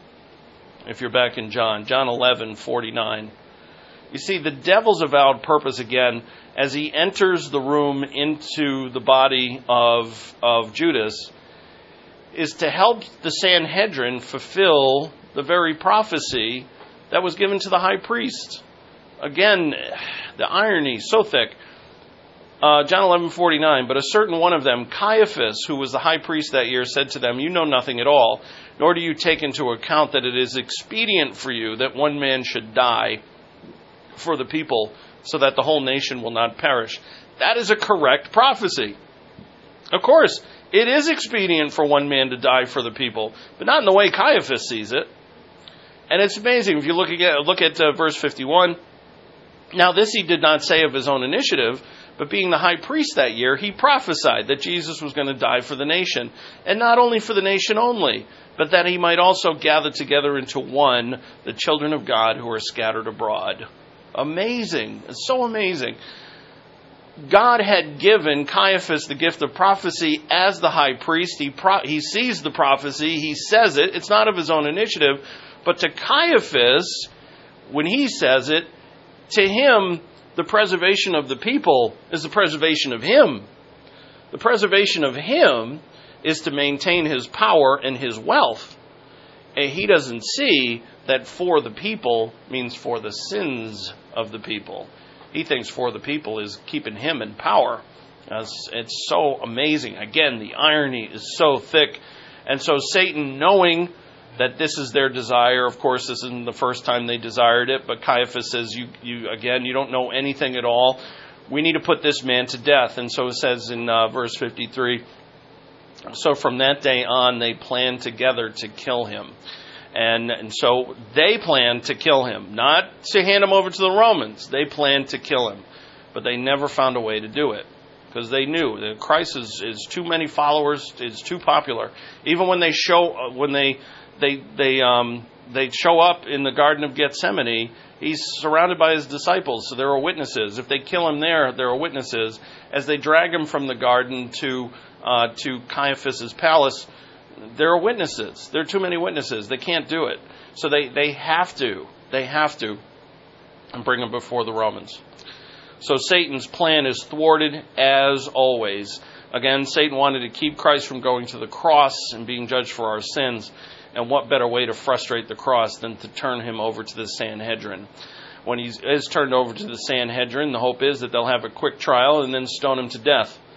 If you're back in John, John eleven, forty-nine. You see, the devil's avowed purpose again, as he enters the room into the body of, of Judas, is to help the Sanhedrin fulfill the very prophecy that was given to the high priest. Again, the irony, so thick. Uh, John eleven, forty-nine, but a certain one of them, Caiaphas, who was the high priest that year, said to them, you know nothing at all, nor do you take into account that it is expedient for you that one man should die for the people, so that the whole nation will not perish. That is a correct prophecy. Of course, it is expedient for one man to die for the people, but not in the way Caiaphas sees it. And it's amazing, if you look at, look at uh, verse fifty-one, now this he did not say of his own initiative, but being the high priest that year, he prophesied that Jesus was going to die for the nation. And not only for the nation only, but that he might also gather together into one the children of God who are scattered abroad. Amazing. It's so amazing. God had given Caiaphas the gift of prophecy as the high priest. He, pro- he sees the prophecy. He says it. It's not of his own initiative. But to Caiaphas, when he says it, to him, the preservation of the people is the preservation of him. The preservation of him is to maintain his power and his wealth. And he doesn't see that for the people means for the sins of the people. He thinks for the people is keeping him in power. It's, it's so amazing. Again, the irony is so thick. And so Satan, knowing that this is their desire. Of course, this isn't the first time they desired it, but Caiaphas says, you, you again, you don't know anything at all. We need to put this man to death. And so it says in uh, verse fifty-three, so from that day on, they planned together to kill him. And, and so they planned to kill him, not to hand him over to the Romans. They planned to kill him, but they never found a way to do it. Because they knew that Christ is, is too many followers, is too popular. Even when they show, when they They they um they show up in the Garden of Gethsemane, he's surrounded by his disciples, so there are witnesses. If they kill him there, there are witnesses. As they drag him from the garden to uh, to Caiaphas' palace, there are witnesses. There are too many witnesses. They can't do it. So they, they have to. They have to bring him before the Romans. So Satan's plan is thwarted as always. Again, Satan wanted to keep Christ from going to the cross and being judged for our sins. And what better way to frustrate the cross than to turn him over to the Sanhedrin? When he is turned over to the Sanhedrin, the hope is that they'll have a quick trial and then stone him to death.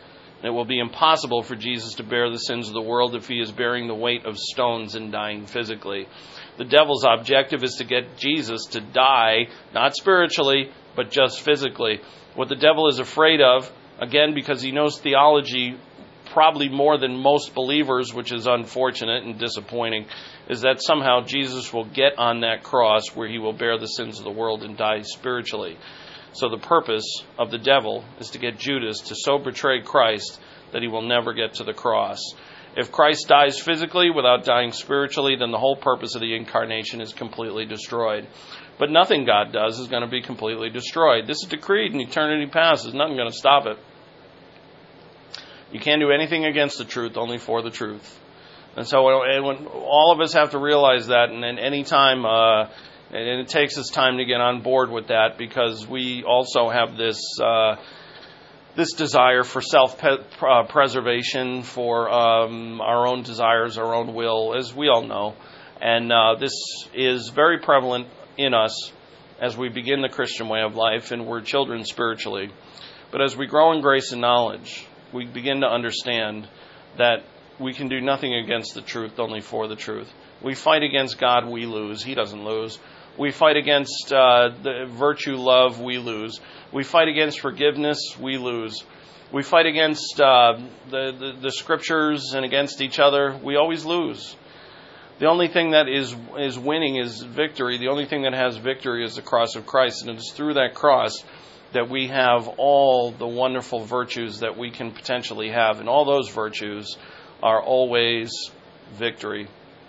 It will be impossible for Jesus to bear the sins of the world if he is bearing the weight of stones and dying physically. The devil's objective is to get Jesus to die, not spiritually, but just physically. What the devil is afraid of, again, because he knows theology probably more than most believers, which is unfortunate and disappointing, is that somehow Jesus will get on that cross where he will bear the sins of the world and die spiritually. So the purpose of the devil is to get Judas to so betray Christ that he will never get to the cross. If Christ dies physically without dying spiritually, then the whole purpose of the incarnation is completely destroyed. But nothing God does is going to be completely destroyed. This is decreed in eternity past. There's nothing going to stop it. You can't do anything against the truth, only for the truth. And so and when, all of us have to realize that, and, and any time, uh, and it takes us time to get on board with that, because we also have this uh, this desire for self-preservation, for um, our own desires, our own will, as we all know. And uh, this is very prevalent in us as we begin the Christian way of life, and we're children spiritually. But as we grow in grace and knowledge, we begin to understand that we can do nothing against the truth, only for the truth. We fight against God, we lose. He doesn't lose. We fight against uh, the virtue, love, we lose. We fight against forgiveness, we lose. We fight against uh, the, the, the scriptures and against each other, we always lose. The only thing that is is winning is victory. The only thing that has victory is the cross of Christ. And it is through that cross that we have all the wonderful virtues that we can potentially have. And all those virtues are always victory.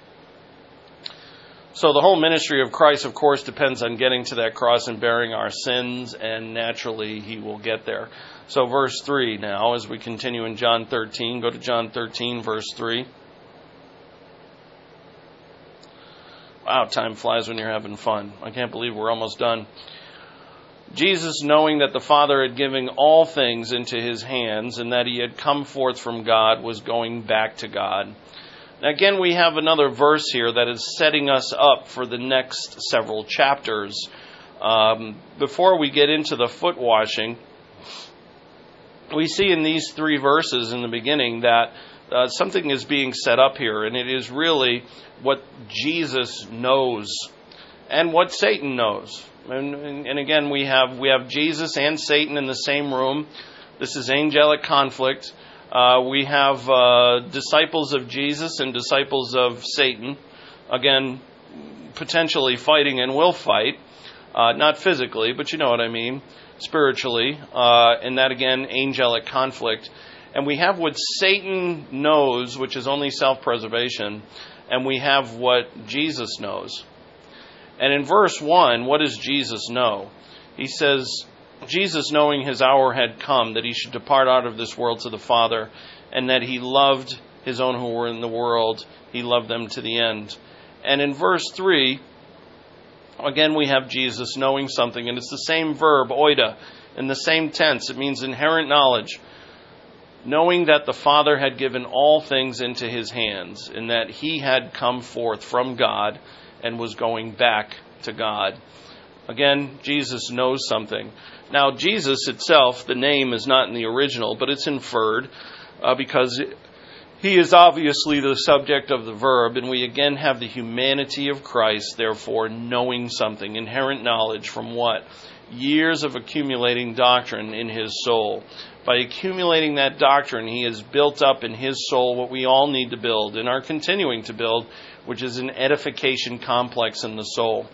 So the whole ministry of Christ, of course, depends on getting to that cross and bearing our sins, and naturally he will get there. So verse three now, as we continue in John thirteen, go to John thirteen, verse three. Wow, time flies when you're having fun. I can't believe we're almost done. Jesus, knowing that the Father had given all things into his hands and that he had come forth from God, was going back to God. Now, again, we have another verse here that is setting us up for the next several chapters. Um, before we get into the foot washing, we see in these three verses in the beginning that uh, something is being set up here, and it is really what Jesus knows and what Satan knows. And, and, and again, we have we have Jesus and Satan in the same room. This is angelic conflict. Uh, we have uh, disciples of Jesus and disciples of Satan, again, potentially fighting and will fight, uh, not physically, but you know what I mean, spiritually, uh, and that, again, angelic conflict. And we have what Satan knows, which is only self-preservation, and we have what Jesus knows. And in verse one, what does Jesus know? He says, Jesus, knowing his hour had come, that he should depart out of this world to the Father, and that he loved his own who were in the world, he loved them to the end. And in verse three, again we have Jesus knowing something, and it's the same verb, oida, in the same tense. It means inherent knowledge. Knowing that the Father had given all things into his hands, and that he had come forth from God and was going back to God. Again, Jesus knows something. Now, Jesus itself, the name is not in the original, but it's inferred uh, because he is obviously the subject of the verb, and we again have the humanity of Christ, therefore knowing something, inherent knowledge from what? Years of accumulating doctrine in his soul. By accumulating that doctrine, he has built up in his soul what we all need to build and are continuing to build, which is an edification complex in the soul.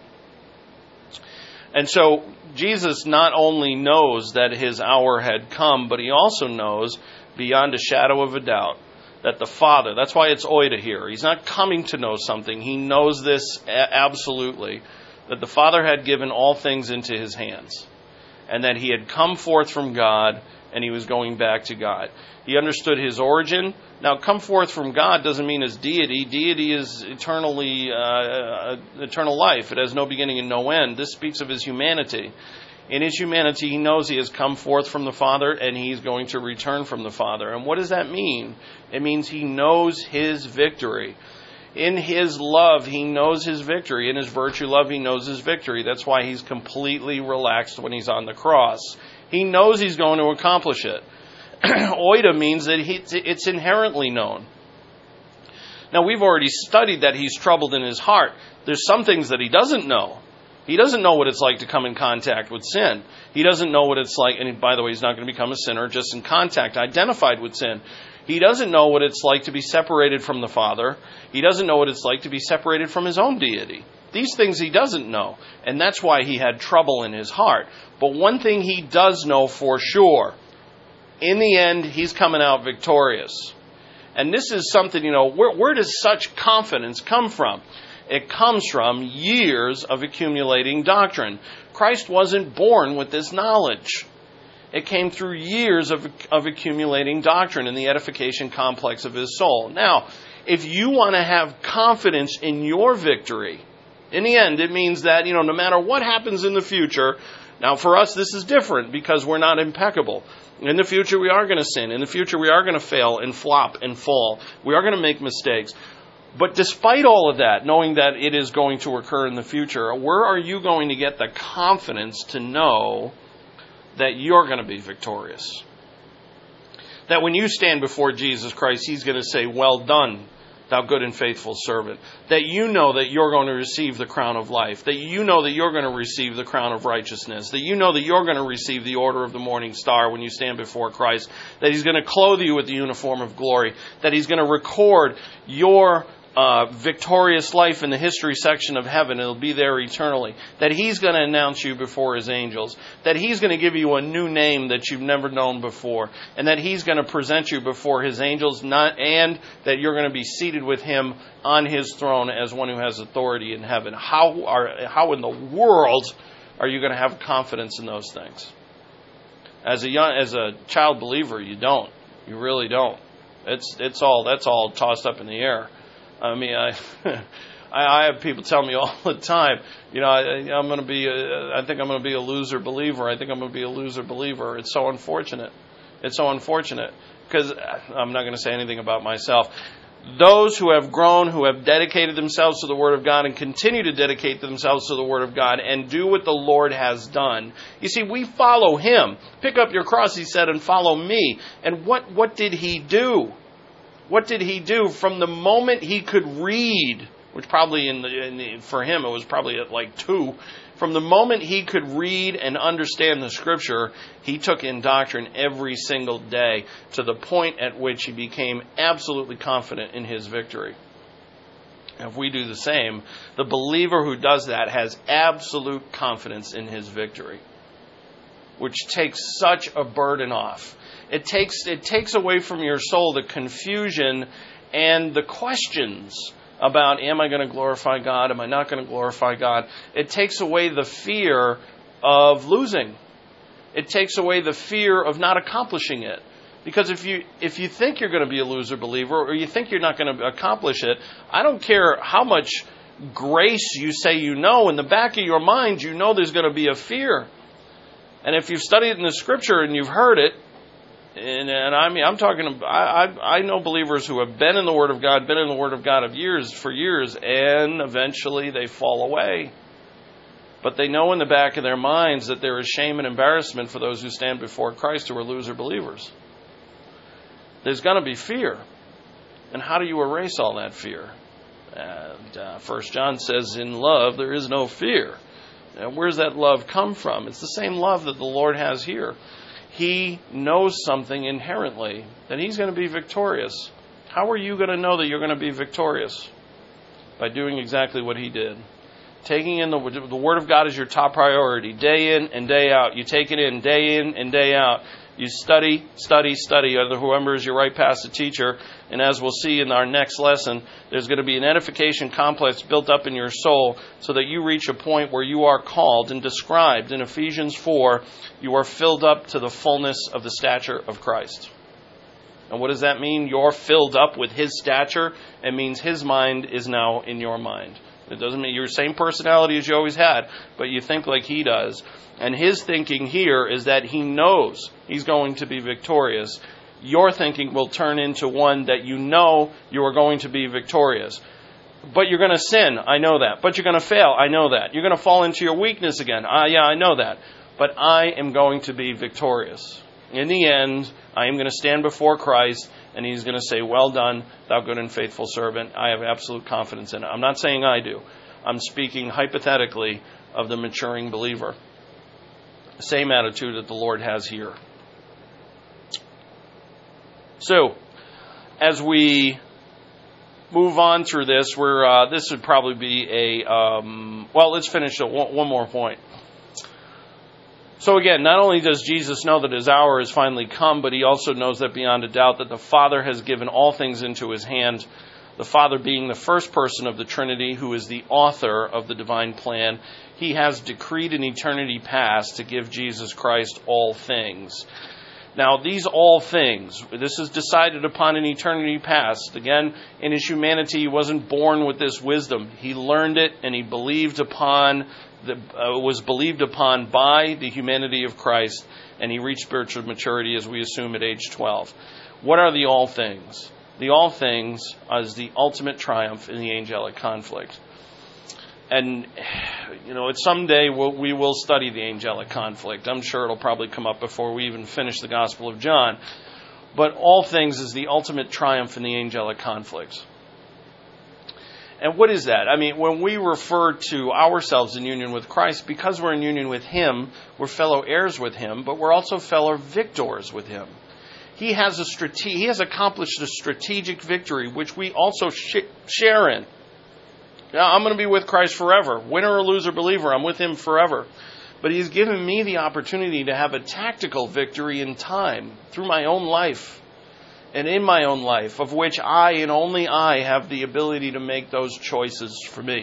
And so Jesus not only knows that his hour had come, but he also knows beyond a shadow of a doubt that the Father, that's why it's oida here. He's not coming to know something. He knows this absolutely, that the Father had given all things into his hands, and that he had come forth from God, and he was going back to God. He understood his origin. Now, come forth from God doesn't mean his deity. Deity is eternally, uh, eternal life. It has no beginning and no end. This speaks of his humanity. In his humanity, he knows he has come forth from the Father, and he's going to return from the Father. And what does that mean? It means he knows his victory. In his love, he knows his victory. In his virtue love, he knows his victory. That's why he's completely relaxed when he's on the cross. He knows he's going to accomplish it. Oida means that he, it's inherently known. Now, we've already studied that he's troubled in his heart. There's some things that he doesn't know. He doesn't know what it's like to come in contact with sin. He doesn't know what it's like, and by the way, he's not going to become a sinner just in contact, identified with sin. He doesn't know what it's like to be separated from the Father. He doesn't know what it's like to be separated from his own deity. These things he doesn't know, and that's why he had trouble in his heart. But one thing he does know for sure, in the end, he's coming out victorious. And this is something, you know, where, where does such confidence come from? It comes from years of accumulating doctrine. Christ wasn't born with this knowledge. It came through years of, of accumulating doctrine in the edification complex of his soul. Now, if you want to have confidence in your victory, in the end, it means that, you know, no matter what happens in the future, now for us this is different because we're not impeccable. In the future we are going to sin. In the future we are going to fail and flop and fall. We are going to make mistakes. But despite all of that, knowing that it is going to occur in the future, where are you going to get the confidence to know that you're going to be victorious? That when you stand before Jesus Christ, he's going to say, "Well done, thou good and faithful servant." That you know that you're going to receive the crown of life. That you know that you're going to receive the crown of righteousness. That you know that you're going to receive the order of the morning star when you stand before Christ. That he's going to clothe you with the uniform of glory. That he's going to record your Uh, victorious life in the history section of heaven. It'll be there eternally. That he's going to announce you before his angels. That he's going to give you a new name that you've never known before. And that he's going to present you before his angels, not, and that you're going to be seated with him on his throne as one who has authority in heaven. How are, how in the world are you going to have confidence in those things? As a young, as a child believer, you don't. You really don't. It's, it's all, that's all tossed up in the air. I mean, I, I have people tell me all the time, you know, I, I'm going to be, a, I think I'm going to be a loser believer. I think I'm going to be a loser believer. It's so unfortunate. It's so unfortunate because I'm not going to say anything about myself. Those who have grown, who have dedicated themselves to the Word of God and continue to dedicate themselves to the Word of God and do what the Lord has done. You see, we follow him. Pick up your cross, he said, and follow me. And what, what did he do? What did he do from the moment he could read, which probably in the, in the, for him it was probably at like two, from the moment he could read and understand the Scripture, he took in doctrine every single day to the point at which he became absolutely confident in his victory. If we do the same, the believer who does that has absolute confidence in his victory, which takes such a burden off. It takes it takes away from your soul the confusion and the questions about, am I going to glorify God? Am I not going to glorify God? It takes away the fear of losing. It takes away the fear of not accomplishing it. Because if you if you think you're going to be a loser believer or you think you're not going to accomplish it, I don't care how much grace you say you know, in the back of your mind you know there's going to be a fear. And if you've studied in the Scripture and you've heard it, And, and I mean, I'm talking, I, I, I know believers who have been in the Word of God, been in the Word of God of years, for years, and eventually they fall away. But they know in the back of their minds that there is shame and embarrassment for those who stand before Christ who are loser believers. There's going to be fear. And how do you erase all that fear? And uh, First John says, in love there is no fear. Now, where's that love come from? It's the same love that the Lord has here. He knows something inherently, that he's going to be victorious. How are you going to know that you're going to be victorious? By doing exactly what he did. Taking in the, the Word of God as your top priority, day in and day out. You take it in day in and day out. You study, study, study. Whoever is your right pastor teacher. And as we'll see in our next lesson, there's going to be an edification complex built up in your soul so that you reach a point where you are called and described in Ephesians four, you are filled up to the fullness of the stature of Christ. And what does that mean? You're filled up with his stature. It means his mind is now in your mind. It doesn't mean you're the same personality as you always had, but you think like he does. And his thinking here is that he knows he's going to be victorious. Your thinking will turn into one that you know you are going to be victorious. But you're going to sin, I know that. But you're going to fail, I know that. You're going to fall into your weakness again. Ah, yeah, I know that. But I am going to be victorious. In the end, I am going to stand before Christ, and He's going to say, well done, thou good and faithful servant. I have absolute confidence in it. I'm not saying I do. I'm speaking hypothetically of the maturing believer. The same attitude that the Lord has here. So, as we move on through this, we're, uh, this would probably be a, um, well, let's finish one, one more point. So again, not only does Jesus know that His hour has finally come, but He also knows that beyond a doubt that the Father has given all things into His hand, the Father being the first person of the Trinity, who is the author of the divine plan. He has decreed in eternity past to give Jesus Christ all things. Now, these all things, this is decided upon in eternity past. Again, in His humanity, He wasn't born with this wisdom. He learned it, and He believed upon the, uh, was believed upon by the humanity of Christ, and He reached spiritual maturity, as we assume, at age twelve. What are the all things? The all things is the ultimate triumph in the angelic conflict. And, you know, it's someday we'll, we will study the angelic conflict. I'm sure it'll probably come up before we even finish the Gospel of John. But all things is the ultimate triumph in the angelic conflict. And what is that? I mean, when we refer to ourselves in union with Christ, because we're in union with Him, we're fellow heirs with Him, but we're also fellow victors with Him. He has a strate- He has accomplished a strategic victory, which we also sh- share in. Now, I'm going to be with Christ forever. Winner or loser believer, I'm with Him forever. But He's given me the opportunity to have a tactical victory in time through my own life and in my own life, of which I and only I have the ability to make those choices for me.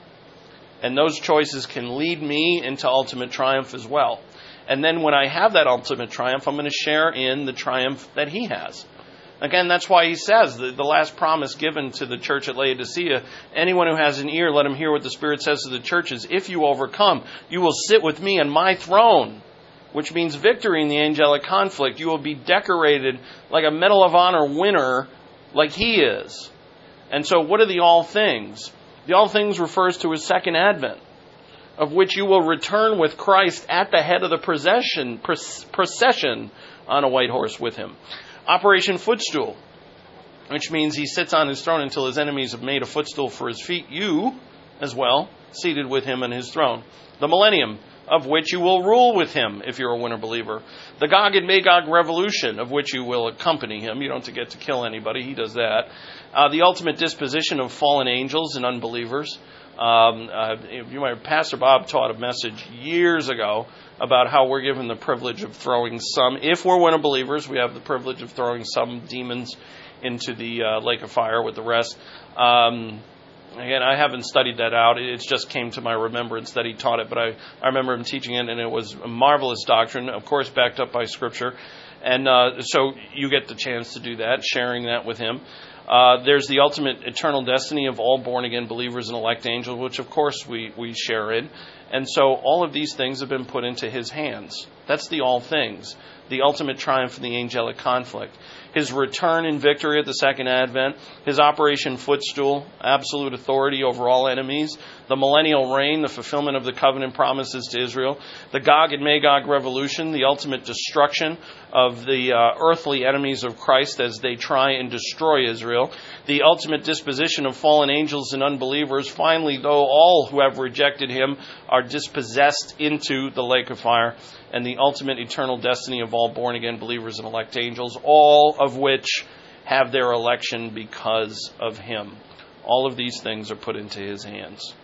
And those choices can lead me into ultimate triumph as well. And then when I have that ultimate triumph, I'm going to share in the triumph that He has. Again, that's why He says, the, the last promise given to the church at Laodicea, anyone who has an ear, let him hear what the Spirit says to the churches. If you overcome, you will sit with me on my throne, which means victory in the angelic conflict. You will be decorated like a Medal of Honor winner, like He is. And so what are the all things? The all things refers to His second advent, of which you will return with Christ at the head of the procession, procession on a white horse with Him. Operation Footstool, which means He sits on His throne until His enemies have made a footstool for His feet. You, as well, seated with Him on His throne. The millennium, of which you will rule with Him if you're a winner believer. The Gog and Magog revolution, of which you will accompany Him. You don't have to get to kill anybody. He does that. Uh, the ultimate disposition of fallen angels and unbelievers. Um, uh, you might, Pastor Bob taught a message years ago about how we're given the privilege of throwing some, if we're winner believers, we have the privilege of throwing some demons into the uh, lake of fire with the rest. Um, again, I haven't studied that out. It just came to my remembrance that he taught it, but I, I remember him teaching it, and it was a marvelous doctrine, of course, backed up by Scripture. And uh, so you get the chance to do that, sharing that with him. Uh, there's the ultimate eternal destiny of all born-again believers and elect angels, which, of course, we, we share in. And so all of these things have been put into His hands. That's the all things, the ultimate triumph in the angelic conflict. His return in victory at the second advent, His Operation Footstool, absolute authority over all enemies, the millennial reign, the fulfillment of the covenant promises to Israel, the Gog and Magog revolution, the ultimate destruction of the uh, earthly enemies of Christ as they try and destroy Israel, the ultimate disposition of fallen angels and unbelievers. Finally, though, all who have rejected Him are dispossessed into the lake of fire, and the ultimate eternal destiny of all born-again believers and elect angels, all of which have their election because of Him. All of these things are put into His hands.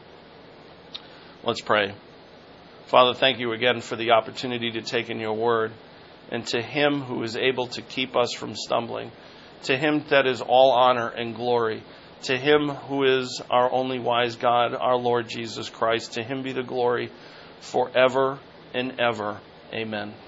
Let's pray. Father, thank You again for the opportunity to take in Your word, and to Him who is able to keep us from stumbling, to Him that is all honor and glory, to Him who is our only wise God, our Lord Jesus Christ, to Him be the glory forever and ever. Amen.